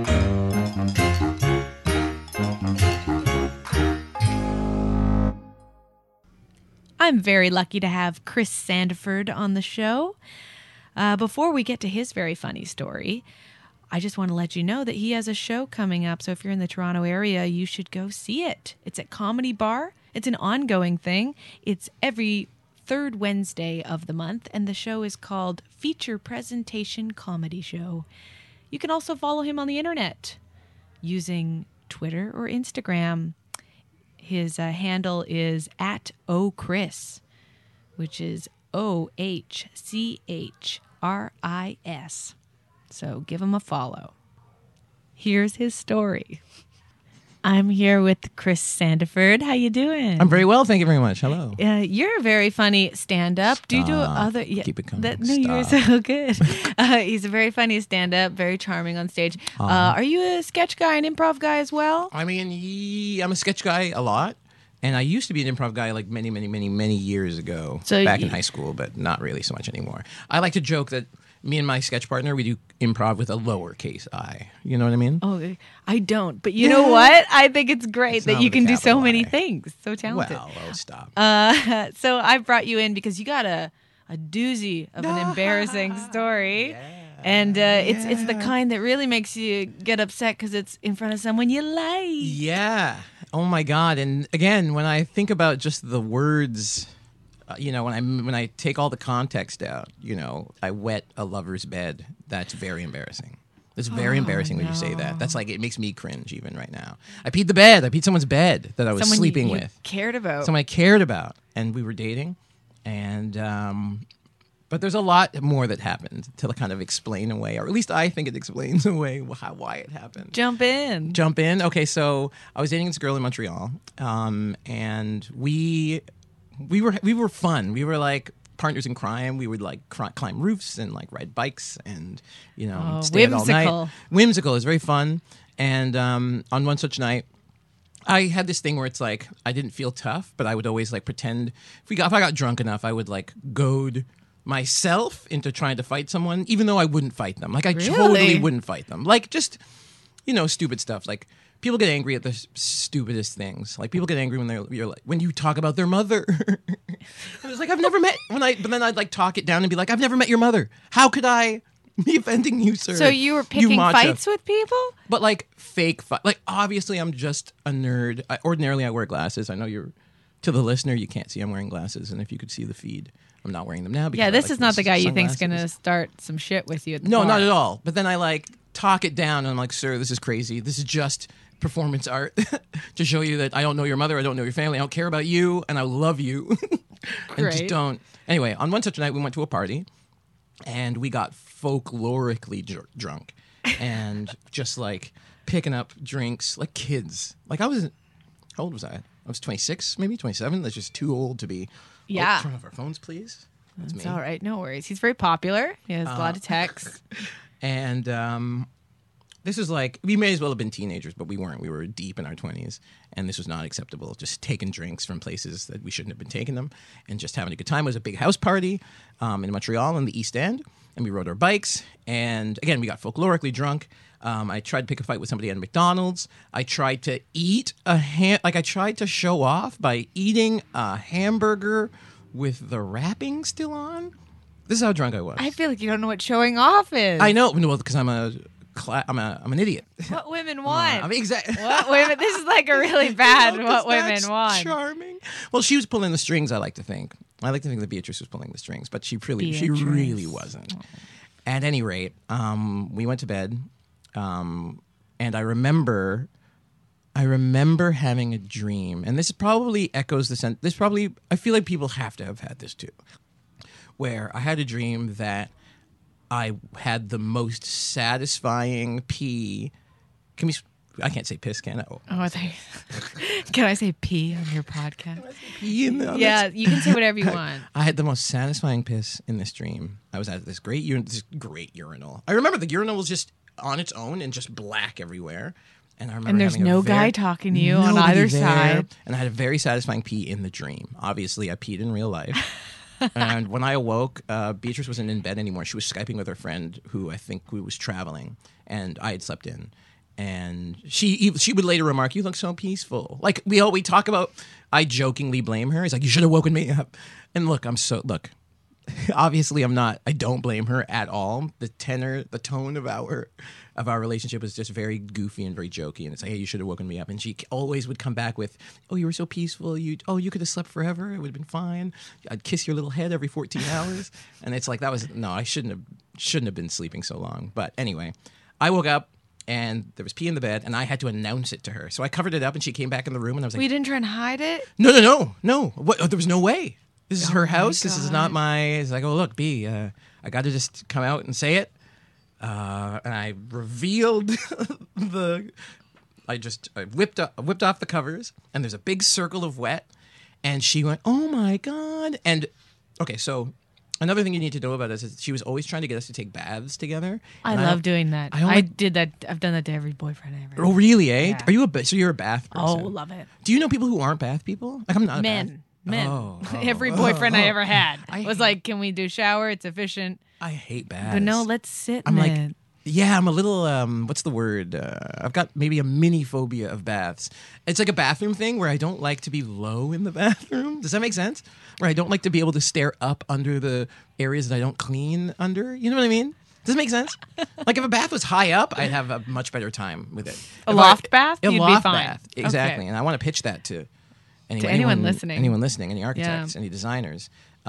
I'm very lucky to have Chris Sandiford on the show. Uh, before we get to his very funny story, I just want to let you know that he has a show coming up. So if you're in the Toronto area, you should go see it. It's at Comedy Bar. It's an ongoing thing. It's every third Wednesday of the month, and the show is called Feature Presentation Comedy Show. You can also follow him on the internet using Twitter or Instagram. His uh, handle is at ochris, which is O H C H R I S. So give him a follow. Here's his story. I'm here with Chris Sandiford. How you doing? I'm very well, thank you very much. Hello. Uh, you're a very funny stand-up. Do you do Stop. other? Yeah, Keep it coming. That, no, you're Stop. so good. Uh, he's a very funny stand-up, very charming on stage. Uh, are you a sketch guy, an improv guy as well? I mean, ye- I'm a sketch guy a lot, and I used to be an improv guy like many, many, many, many years ago, So back you- in high school, but not really so much anymore. I like to joke that me and my sketch partner, we do improv with a lowercase I. You know what I mean? Oh, I don't. But you know what? I think it's great It's that not you with a can do so capital many I. things. So talented. Well, oh, stop. Uh, so I brought you in because you got a, a doozy of an embarrassing story. And uh, it's it's the kind that really makes you get upset because it's in front of someone you like. Yeah. Oh my God. And again, when I think about just the words, uh, you know, when I when I take all the context out, you know, I wet a lover's bed. That's very embarrassing. It's very Oh, embarrassing when you say no. that. That's like, it makes me cringe even right now. I peed the bed. I peed someone's bed that I was Someone sleeping you, you with. cared about. Someone I cared about, and we were dating. And um, but there's a lot more that happened to kind of explain away, or at least I think it explains away how, why it happened. Jump in. Jump in. Okay, so I was dating this girl in Montreal, um, and we we were we were fun. We were like partners in crime. We would like cr- climb roofs and like ride bikes, and you know, Oh, stay out all whimsical. night. Whimsical. It was very fun. And um, on one such night, I had this thing where it's like I didn't feel tough, but I would always like pretend. If we got if I got drunk enough, I would like goad myself into trying to fight someone, even though I wouldn't fight them. Like I Really? totally wouldn't fight them. Like just you know, stupid stuff. Like people get angry at the s- stupidest things. Like people get angry when they're you're like when you talk about their mother. I was like, I've never met when I, but then I'd like talk it down and be like, I've never met your mother. How could I be offending you, sir? So you were picking macho. fights with people? But like fake fight. Like obviously, I'm just a nerd. I, ordinarily, I wear glasses. I know you're to the listener. You can't see I'm wearing glasses, and if you could see the feed, I'm not wearing them now. Because Yeah, I this like is not the those guy you think's going to sunglasses. start some shit with you at the No, bar. not at all. But then I like talk it down, and I'm like, sir, this is crazy. This is just performance art to show you that I don't know your mother, I don't know your family, I don't care about you, and I love you. And just Great. don't. Anyway, on one such night, we went to a party, and we got folklorically dr- drunk, and just like picking up drinks like kids. Like I was, how old was I? I was twenty-six, maybe twenty-seven. That's just too old to be. Yeah. Oh, turn off our phones, please. That's It's me. all right. No worries. He's very popular. He has a lot of texts. And um, this is like, we may as well have been teenagers, but we weren't. We were deep in our twenties, and this was not acceptable. Just taking drinks from places that we shouldn't have been taking them and just having a good time. It was a big house party um, in Montreal in the East End, and we rode our bikes. And again, we got folklorically drunk. Um, I tried to pick a fight with somebody at McDonald's. I tried to eat a ham, like I tried to show off by eating a hamburger with the wrapping still on. This is how drunk I was. I feel like you don't know what showing off is. I know, well, because I'm a, cla- I'm a, I'm an idiot. What women want. I mean, exactly. What women? This is like a really bad what women want. Charming. Well, she was pulling the strings. I like to think. I like to think that Beatrice was pulling the strings, but she really, she Beatrice. really wasn't. At any rate, um, we went to bed, um, and I remember, I remember having a dream, and this probably echoes the sense. This probably, I feel like people have to have had this too, where I had a dream that I had the most satisfying pee. Can we? I can't say piss, can I? Oh, Oh, I think. Can I say pee on your podcast? pee in the, Yeah, you can say whatever you want. I had the most satisfying piss in this dream. I was at this great, ur- this great urinal. I remember the urinal was just on its own and just black everywhere. And I remember And there's having a no very- guy talking to you on nobody either there. side. And I had a very satisfying pee in the dream. Obviously, I peed in real life. And when I awoke, uh, Beatrice wasn't in bed anymore. She was Skyping with her friend who I think who was traveling, and I had slept in. And she she would later remark, "You look so peaceful." Like we all we talk about. I jokingly blame her. He's like, "You should have woken me up." And look, I'm so look. Obviously, I'm not. I don't blame her at all. The tenor, the tone of our of our relationship was just very goofy and very jokey. And it's like, "Hey, you should have woken me up." And she always would come back with, "Oh, you were so peaceful. You oh, you could have slept forever. It would have been fine. I'd kiss your little head every fourteen hours." And it's like that was no, I shouldn't have shouldn't have been sleeping so long. But anyway, I woke up. And there was pee in the bed, and I had to announce it to her. So I covered it up, and she came back in the room, and I was like, We didn't try and hide it. no, no, no, no. What? Oh, there was no way. This is Oh her my house. This is God. not my. It's like, oh look, B. Uh, I got to just come out and say it. Uh, and I revealed the. I just I whipped up, whipped off the covers, and there's a big circle of wet. And she went, "Oh my god!" And okay, so another thing you need to know about us is she was always trying to get us to take baths together. I And love don't- doing that. I I, don't like- did that. I've done that to every boyfriend I ever. Oh really? Eh? Yeah. Are you a ba- so you're a bath Oh, person? love it. Do you know people who aren't bath people? Like I'm not a bath. Men, men. Oh, oh, every oh, boyfriend I oh. ever had I was hate- like, "Can we do shower? It's efficient." I hate baths. But no, let's sit I'm in like, it. yeah, I'm a little, um, what's the word? Uh, I've got maybe a mini phobia of baths. It's like a bathroom thing where I don't like to be low in the bathroom. Does that make sense? Where I don't like to be able to stare up under the areas that I don't clean under. You know what I mean? Does it make sense? Like if a bath was high up, I'd have a much better time with it. A If loft I, bath? A You'd be loft fine. bath, exactly. Okay. And I want to pitch that to anyone, To anyone listening. anyone listening, any architects, any designers.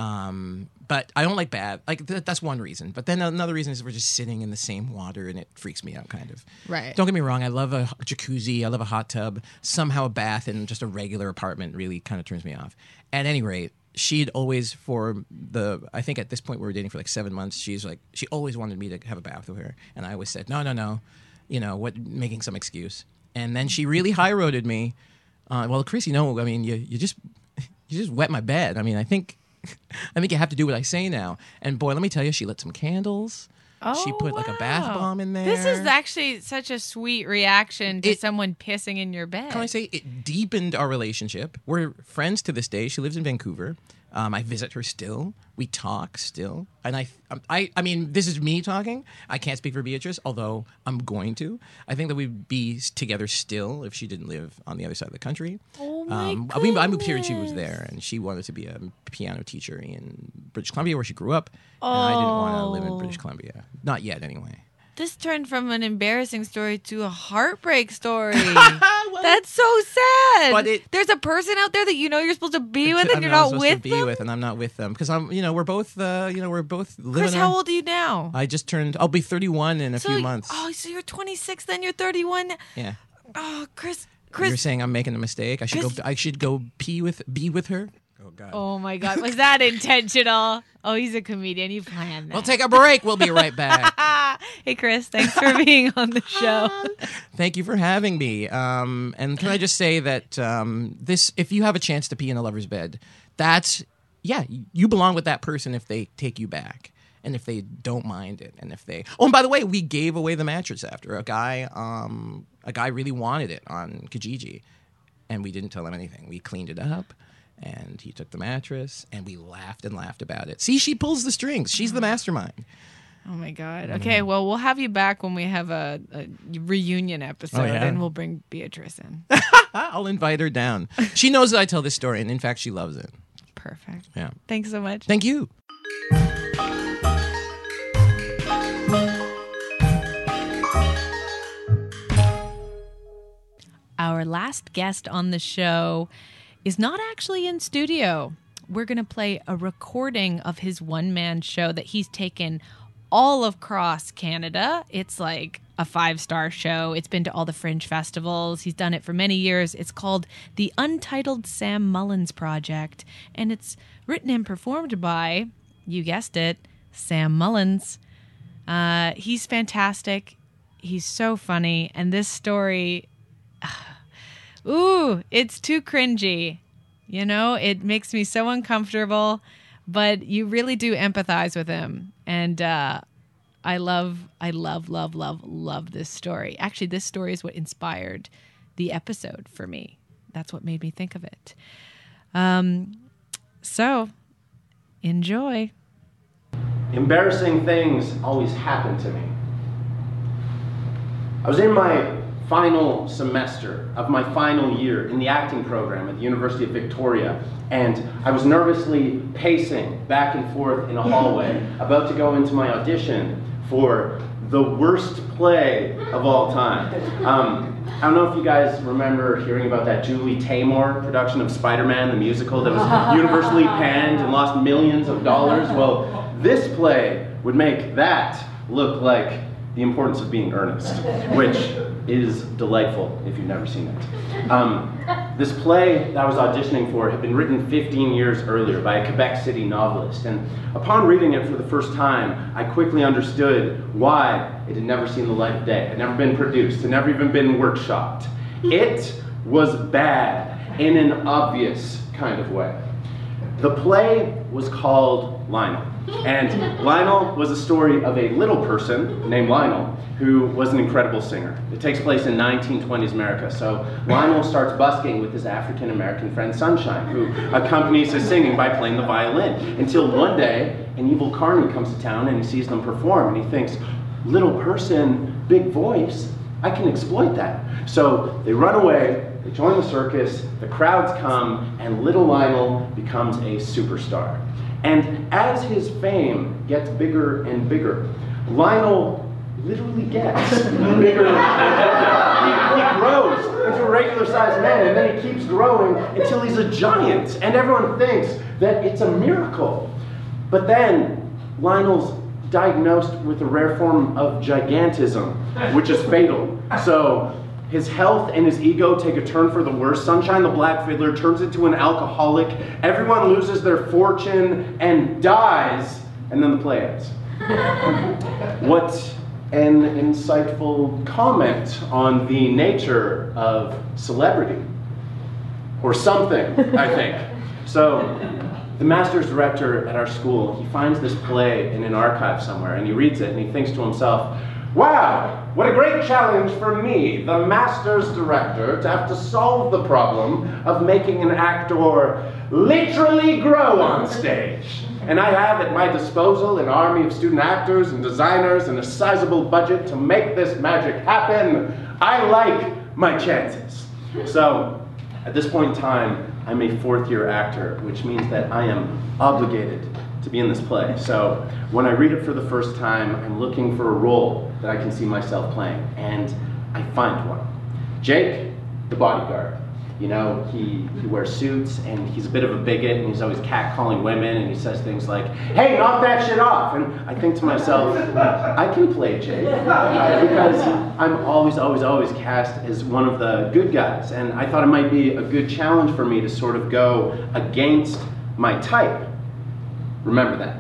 Um, but I don't like bath. Like th- that's one reason. But then another reason is we're just sitting in the same water, and it freaks me out, kind of. Right. Don't get me wrong. I love a jacuzzi. I love a hot tub. Somehow a bath in just a regular apartment really kind of turns me off. At any rate, she'd always for the I think at this point we were dating for like seven months. She's like she always wanted me to have a bath with her, and I always said no, no, no, you know what, making some excuse. And then she really high roaded me. Uh, well, Chris, you know, I mean, you you just you just wet my bed. I mean, I think I think you have to do what I say now. And boy, let me tell you, she lit some candles. She Oh, put like a bath wow. bomb in there. This is actually such a sweet reaction to It- someone pissing in your bed. Can I say it deepened our relationship? We're friends to this day. She lives in Vancouver. Um, I visit her still. We talk still. And I, I, I mean, this is me talking. I can't speak for Beatrice, although I'm going to. I think that we'd be together still if she didn't live on the other side of the country. Oh my um, I mean, I moved here and she was goodness. there, and she wanted to be a piano teacher in British Columbia, where she grew up. And I didn't want to live in British Columbia. Not yet, anyway. This turned from an embarrassing story to a heartbreak story. That's so sad. But it- There's a person out there that you know you're supposed to be with, I'm and you're not supposed with to be them. with, and I'm not with them because I'm, you know, we're both, uh, you know, we're both living. Chris, our- how old are you now? I just turned. I'll be thirty-one in a so, few months. Oh, so you're twenty-six, then you're thirty-one. Yeah. Oh, Chris, You're Chris. saying I'm making a mistake. I should Chris- go. I should go pee with, be with her. Oh God. Oh my God, was that intentional? Oh, he's a comedian. You planned that. We'll take a break. We'll be right back. Hey, Chris, thanks for being on the show. Thank you for having me. Um, and can I just say that um, this, if you have a chance to pee in a lover's bed, that's yeah, you belong with that person if they take you back. And if they don't mind it, and if they oh, and by the way, we gave away the mattress after a guy, um, a guy really wanted it on Kijiji, and we didn't tell him anything. We cleaned it up, and he took the mattress, and we laughed and laughed about it. See, she pulls the strings. She's the mastermind. Oh my God. Okay, well, we'll have you back when we have a, a reunion episode, Oh, yeah? and we'll bring Beatrice in. I'll invite her down. She knows that I tell this story, and in fact, she loves it. Perfect. Yeah. Thanks so much. Thank you. Our last guest on the show is not actually in studio. We're going to play a recording of his one-man show that he's taken all across Canada. It's like a five-star show. It's been to all the Fringe festivals. He's done it for many years. It's called The Untitled Sam Mullins Project, and it's written and performed by, you guessed it, Sam Mullins. Uh, he's fantastic. He's so funny, and this story... Ooh, it's too cringy. You know, it makes me so uncomfortable, but you really do empathize with him. And uh, I love, I love, love, love, love this story. Actually, this story is what inspired the episode for me. That's what made me think of it. Um, so, enjoy. Embarrassing things always happen to me. I was in my final semester of my final year in the acting program at the University of Victoria, and I was nervously pacing back and forth in a hallway, about to go into my audition for the worst play of all time. Um, I don't know if you guys remember hearing about that Julie Taymor production of Spider-Man, the musical, that was universally panned and lost millions of dollars. Well, this play would make that look like The Importance of Being Earnest, which is delightful if you've never seen it. Um, this play that I was auditioning for had been written fifteen years earlier by a Quebec City novelist, and upon reading it for the first time, I quickly understood why it had never seen the light of day, had never been produced, had never even been workshopped. It was bad in an obvious kind of way. The play was called Lionel, and Lionel was a story of a little person named Lionel who was an incredible singer. It takes place in nineteen twenties America, so Lionel starts busking with his African-American friend Sunshine, who accompanies his singing by playing the violin, until one day an evil carny comes to town and he sees them perform and he thinks, little person, big voice, I can exploit that. So they run away, they join the circus, the crowds come, and little Lionel becomes a superstar. And as his fame gets bigger and bigger, Lionel literally gets bigger and bigger. He, he grows into a regular-sized man, and then he keeps growing until he's a giant, and everyone thinks that it's a miracle. But then Lionel's diagnosed with a rare form of gigantism, which is fatal. So his health and his ego take a turn for the worse. Sunshine the Black Fiddler turns into an alcoholic. Everyone loses their fortune and dies, and then the play ends. What an insightful comment on the nature of celebrity. Or something, I think. So, the master's director at our school, he finds this play in an archive somewhere, and he reads it, and he thinks to himself, wow, what a great challenge for me, the master's director, to have to solve the problem of making an actor literally grow on stage. And I have at my disposal an army of student actors and designers and a sizable budget to make this magic happen. I like my chances. So, at this point in time, I'm a fourth year actor, which means that I am obligated to be in this play. So when I read it for the first time, I'm looking for a role that I can see myself playing, and I find one. Jake, the bodyguard. You know, he, he wears suits, and he's a bit of a bigot, and he's always catcalling women, and he says things like, hey, knock that shit off! And I think to myself, I can play Jake, because I'm always, always, always cast as one of the good guys, and I thought it might be a good challenge for me to sort of go against my type. Remember that.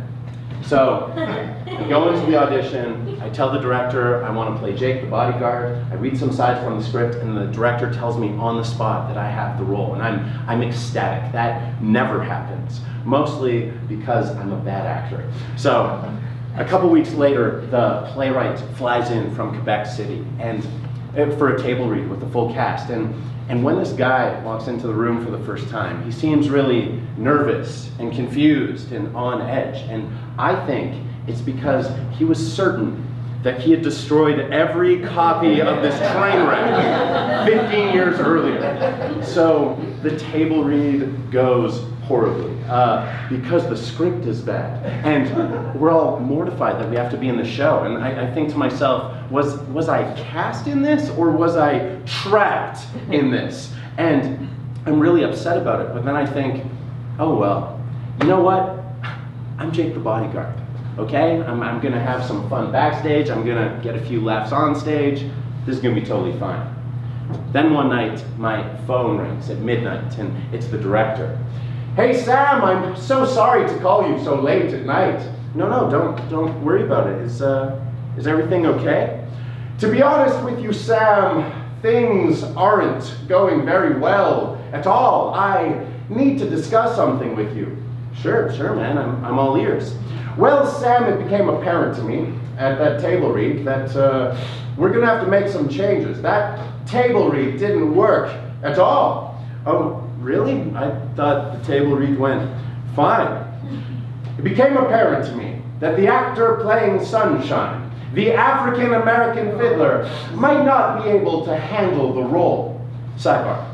So, I go into the audition, I tell the director I want to play Jake, the bodyguard, I read some sides from the script, and the director tells me on the spot that I have the role, and I'm, I'm ecstatic. That never happens, mostly because I'm a bad actor. So, a couple weeks later, the playwright flies in from Quebec City, and for a table read with the full cast, and And when this guy walks into the room for the first time, he seems really nervous and confused and on edge. And I think it's because he was certain that he had destroyed every copy of this train wreck fifteen years earlier. So the table read goes horribly uh, because the script is bad. And we're all mortified that we have to be in the show. And I, I think to myself, was, was I cast in this or was I trapped in this? And I'm really upset about it. But then I think, oh well, you know what? I'm Jake the bodyguard, okay? I'm, I'm gonna have some fun backstage. I'm gonna get a few laughs on stage. This is gonna be totally fine. Then one night, my phone rings at midnight and it's the director. Hey Sam, I'm so sorry to call you so late at night. No, no, don't don't worry about it. Is uh, is everything okay? To be honest with you, Sam, things aren't going very well at all. I need to discuss something with you. Sure, sure, man. I'm I'm all ears. Well, Sam, it became apparent to me at that table read that uh, we're gonna have to make some changes. That table read didn't work at all. Oh. Really? I thought the table read went fine. It became apparent to me that the actor playing Sunshine, the African-American fiddler, might not be able to handle the role. Sidebar.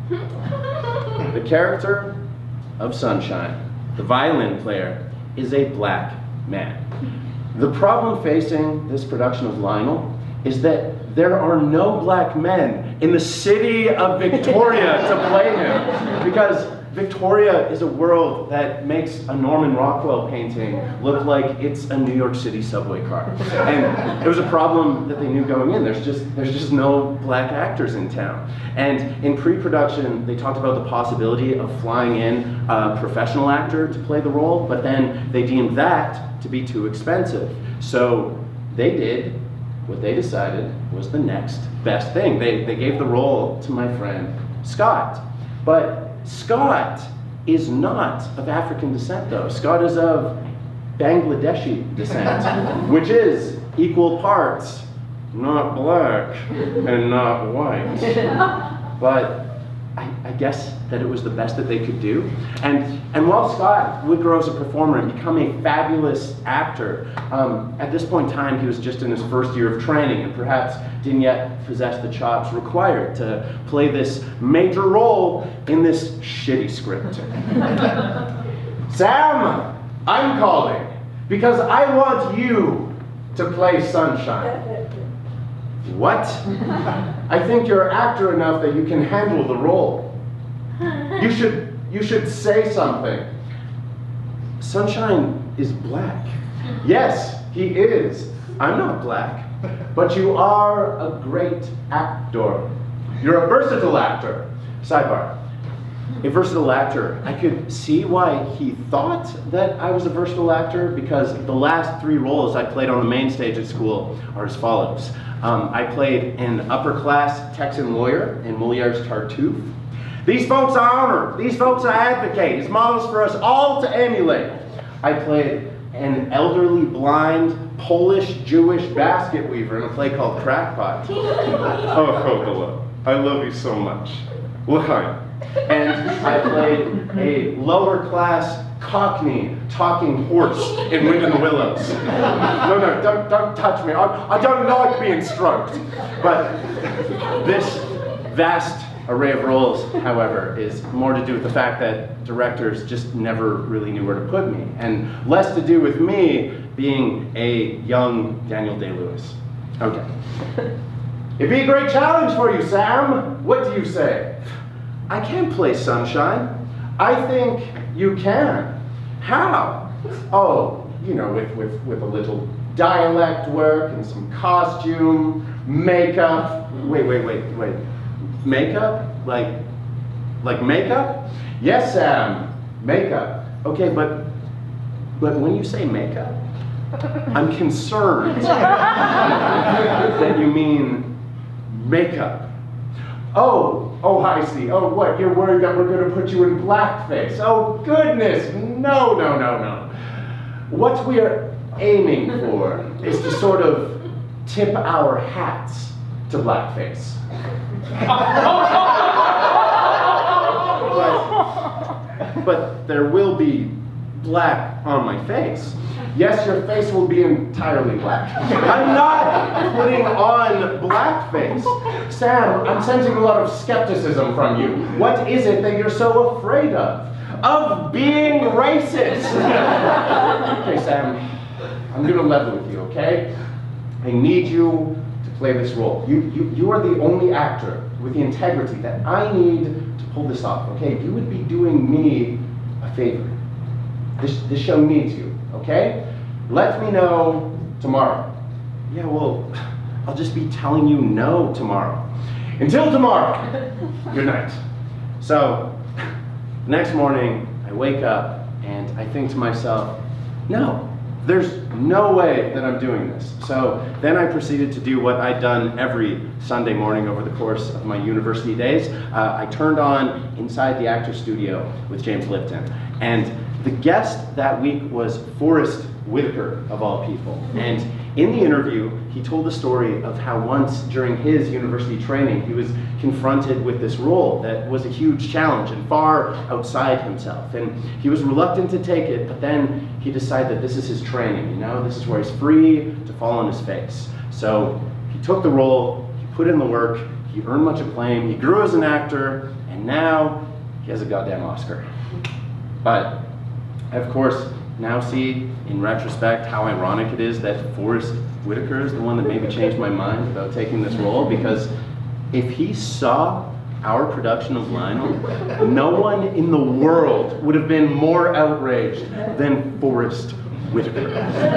The character of Sunshine, the violin player, is a black man. The problem facing this production of Lionel is that there are no black men in the city of Victoria to play him, because Victoria is a world that makes a Norman Rockwell painting look like it's a New York City subway car. And it was a problem that they knew going in. There's just there's just no black actors in town. And in pre-production, they talked about the possibility of flying in a professional actor to play the role, but then they deemed that to be too expensive. So they did what they decided was the next best thing. They, they gave the role to my friend Scott. But Scott is not of African descent, though. Scott is of Bangladeshi descent, which is equal parts not black and not white. But I, I guess that it was the best that they could do. And and while Scott would grow as a performer and become a fabulous actor, um, at this point in time he was just in his first year of training and perhaps didn't yet possess the chops required to play this major role in this shitty script. Sam, I'm calling because I want you to play Sunshine. What? I think you're actor enough that you can handle the role. You should you should say something. Sunshine is black. Yes, he is. I'm not black. But you are a great actor. You're a versatile actor. Sidebar. A versatile actor. I could see why he thought that I was a versatile actor because the last three roles I played on the main stage at school are as follows. Um, I played an upper-class Texan lawyer in Molière's Tartuffe. These folks I honor. These folks I advocate as models for us all to emulate. I played an elderly, blind, Polish Jewish basket weaver in a play called Crackpot. Oh, Coppola, I love you so much. L'chaim. And I played a lower-class Cockney talking horse in Wind in the Willows. No, no, don't, don't touch me. I, I don't like being stroked. But this vast array of roles, however, is more to do with the fact that directors just never really knew where to put me, and less to do with me being a young Daniel Day-Lewis. Okay. It'd be a great challenge for you, Sam. What do you say? I can't play Sunshine. I think you can. How? Oh, you know, with, with, with a little dialect work and some costume, makeup. Wait, wait, wait, wait. Makeup? Like, like makeup? Yes, Sam, makeup. Okay, but, but when you say makeup, I'm concerned that you mean makeup. Oh, oh, I see. Oh, what? You're worried that we're going to put you in blackface. Oh, goodness. No, no, no, no. What we are aiming for is to sort of tip our hats to blackface. but, but there will be black on my face. Yes, your face will be entirely black. I'm not putting on blackface. Sam, I'm sensing a lot of skepticism from you. What is it that you're so afraid of? Of being racist. Okay, Sam, I'm gonna level with you, okay? I need you to play this role. You, you, you are the only actor with the integrity that I need to pull this off, okay? You would be doing me a favor. This, this show needs you, okay? Let me know tomorrow. Yeah, well, I'll just be telling you no tomorrow. Until tomorrow, good night. So, next morning, I wake up and I think to myself, no, there's no way that I'm doing this. So then I proceeded to do what I'd done every Sunday morning over the course of my university days. Uh, I turned on Inside the Actor Studio with James Lipton. And the guest that week was Forrest Whitaker, of all people. And in the interview, he told the story of how once during his university training, he was confronted with this role that was a huge challenge and far outside himself. And he was reluctant to take it, but then he decided that this is his training, you know? This is where he's free to fall on his face. So he took the role, he put in the work, he earned much acclaim, he grew as an actor, and now he has a goddamn Oscar. But I, of course, now see, in retrospect, how ironic it is that Forrest Whitaker is the one that maybe changed my mind about taking this role, because if he saw our production of Lionel, no one in the world would have been more outraged than Forrest Whitaker.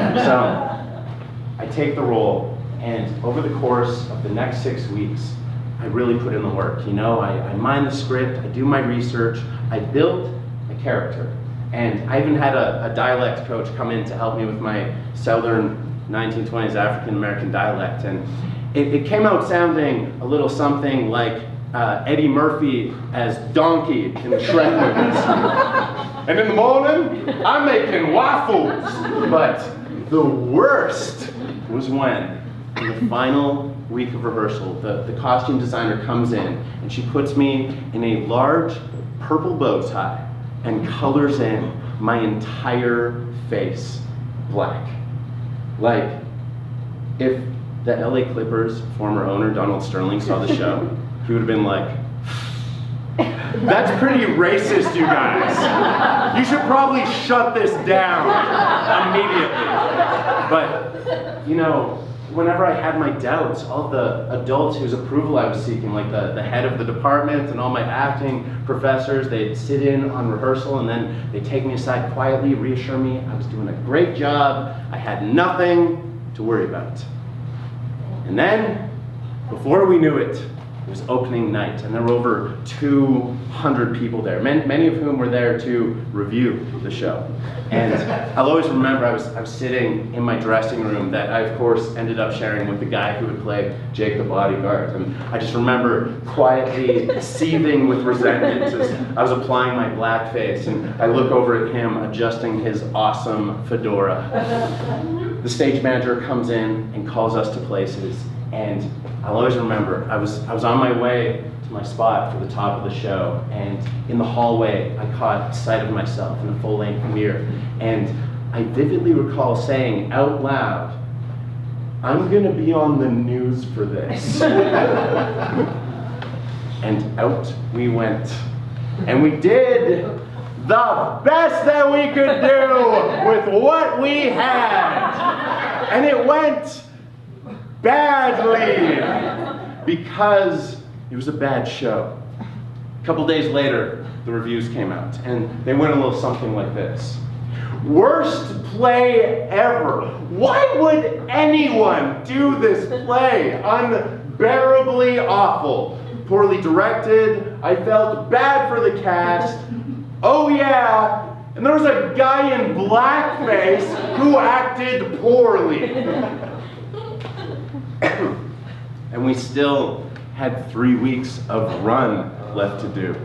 So, I take the role, and over the course of the next six weeks, I really put in the work. You know, I, I mine the script, I do my research, I built a character. And I even had a, a dialect coach come in to help me with my Southern nineteen twenties African American dialect. And it, it came out sounding a little something like uh, Eddie Murphy as Donkey in the Shrek movies. And in the morning, I'm making waffles. But the worst was when, in the final week of rehearsal, the, the costume designer comes in and she puts me in a large purple bow tie and colors in my entire face black. Like, if the L A Clippers former owner Donald Sterling saw the show, he would have been like, that's pretty racist, you guys. You should probably shut this down immediately. But, you know, whenever I had my doubts, all the adults whose approval I was seeking, like the, the head of the department and all my acting professors, they'd sit in on rehearsal and then they'd take me aside quietly, reassure me I was doing a great job, I had nothing to worry about. And then, before we knew it, it was opening night, and there were over two hundred people there, many, many of whom were there to review the show. And I'll always remember I was, I was sitting in my dressing room that I, of course, ended up sharing with the guy who would play Jake the bodyguard. And I just remember quietly seething with resentment as I was applying my blackface, and I look over at him adjusting his awesome fedora. The stage manager comes in and calls us to places, and I'll always remember, I was, I was on my way to my spot for the top of the show, and in the hallway, I caught sight of myself in a full-length mirror, and I vividly recall saying out loud, I'm gonna be on the news for this. And out we went. And we did the best that we could do with what we had. And it went badly because it was a bad show. A couple days later, the reviews came out, and they went a little something like this. Worst play ever. Why would anyone do this play? Unbearably awful. Poorly directed. I felt bad for the cast. Oh yeah, and there was a guy in blackface who acted poorly. And we still had three weeks of run left to do.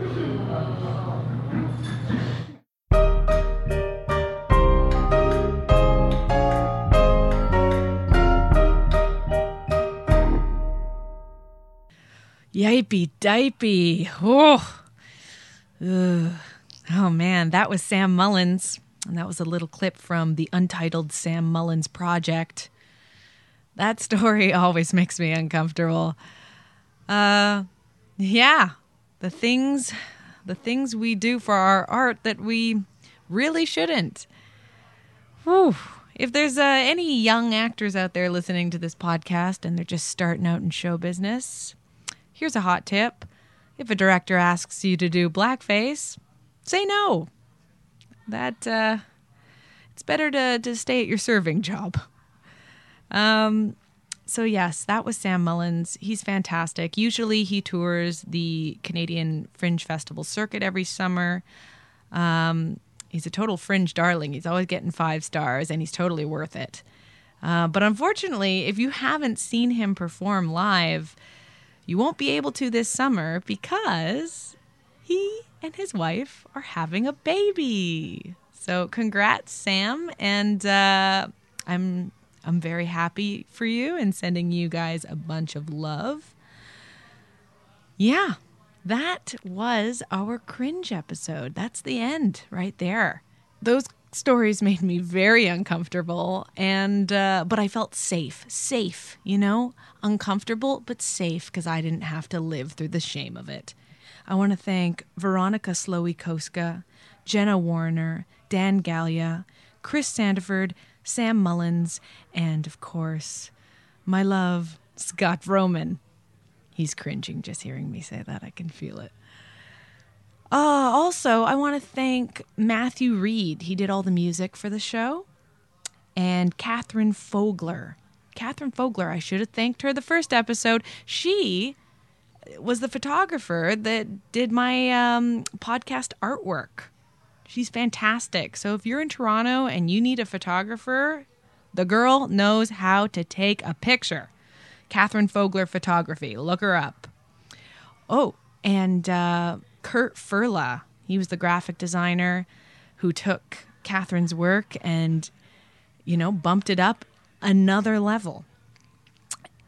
Yipey dipey. Oh. Ugh. Oh man, that was Sam Mullins. And that was a little clip from the Untitled Sam Mullins Project. That story always makes me uncomfortable. Uh, yeah, the things, the things we do for our art that we really shouldn't. Whew. If there's uh, any young actors out there listening to this podcast and they're just starting out in show business, here's a hot tip. If a director asks you to do blackface, say no. That, uh, it's better to, to stay at your serving job. Um, so yes, that was Sam Mullins. He's fantastic. Usually he tours the Canadian Fringe Festival circuit every summer. Um, he's a total fringe darling. He's always getting five stars, and he's totally worth it. Uh, but unfortunately, if you haven't seen him perform live, you won't be able to this summer because he and his wife are having a baby. So congrats, Sam. And uh, I'm I'm very happy for you and sending you guys a bunch of love. Yeah, that was our cringe episode. That's the end right there. Those stories made me very uncomfortable, and uh, but I felt safe, safe, you know, uncomfortable, but safe because I didn't have to live through the shame of it. I want to thank Veronica Slowy-Koska, Jenna Warner, Dan Gallia, Chris Sandiford, Sam Mullins, and of course, my love, Scott Vroman. He's cringing just hearing me say that. I can feel it. Uh, also, I want to thank Matthew Reed. He did all the music for the show. And Catherine Fogler. Catherine Fogler, I should have thanked her the first episode. She was the photographer that did my um, podcast artwork. She's fantastic. So if you're in Toronto and you need a photographer, the girl knows how to take a picture. Catherine Fogler Photography. Look her up. Oh, and uh, Kurt Furla. He was the graphic designer who took Catherine's work and, you know, bumped it up another level.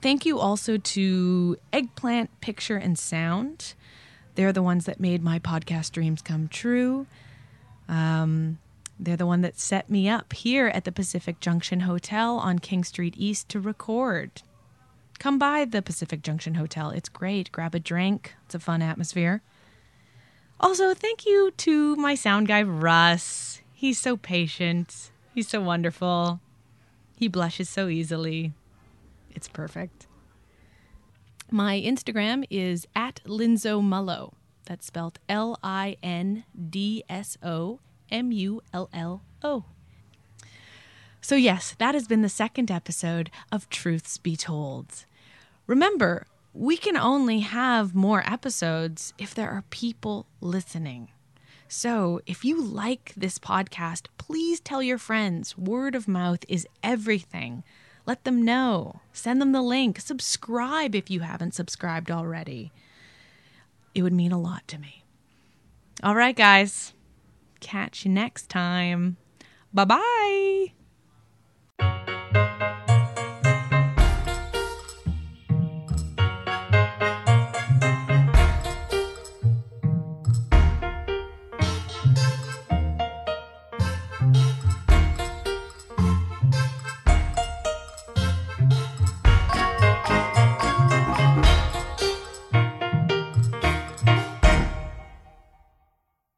thank you also to Eggplant Picture and Sound. They're the ones that made my podcast dreams come true. Um, they're the one that set me up here at the Pacific Junction Hotel on King Street East to record. Come by the Pacific Junction Hotel. It's great. Grab a drink. It's a fun atmosphere. Also, thank you to my sound guy, Russ. He's so patient. He's so wonderful. He blushes so easily. It's perfect. My Instagram is at Linzo Mullo. That's spelled L I N D S O M U L L O. So yes, that has been the second episode of Truths Be Told. Remember, we can only have more episodes if there are people listening. So if you like this podcast, please tell your friends. Word of mouth is everything. Let them know. Send them the link. Subscribe if you haven't subscribed already. It would mean a lot to me. All right, guys. Catch you next time. Bye-bye.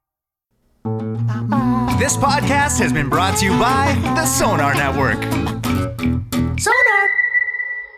This podcast has been brought to you by the Sonar Network.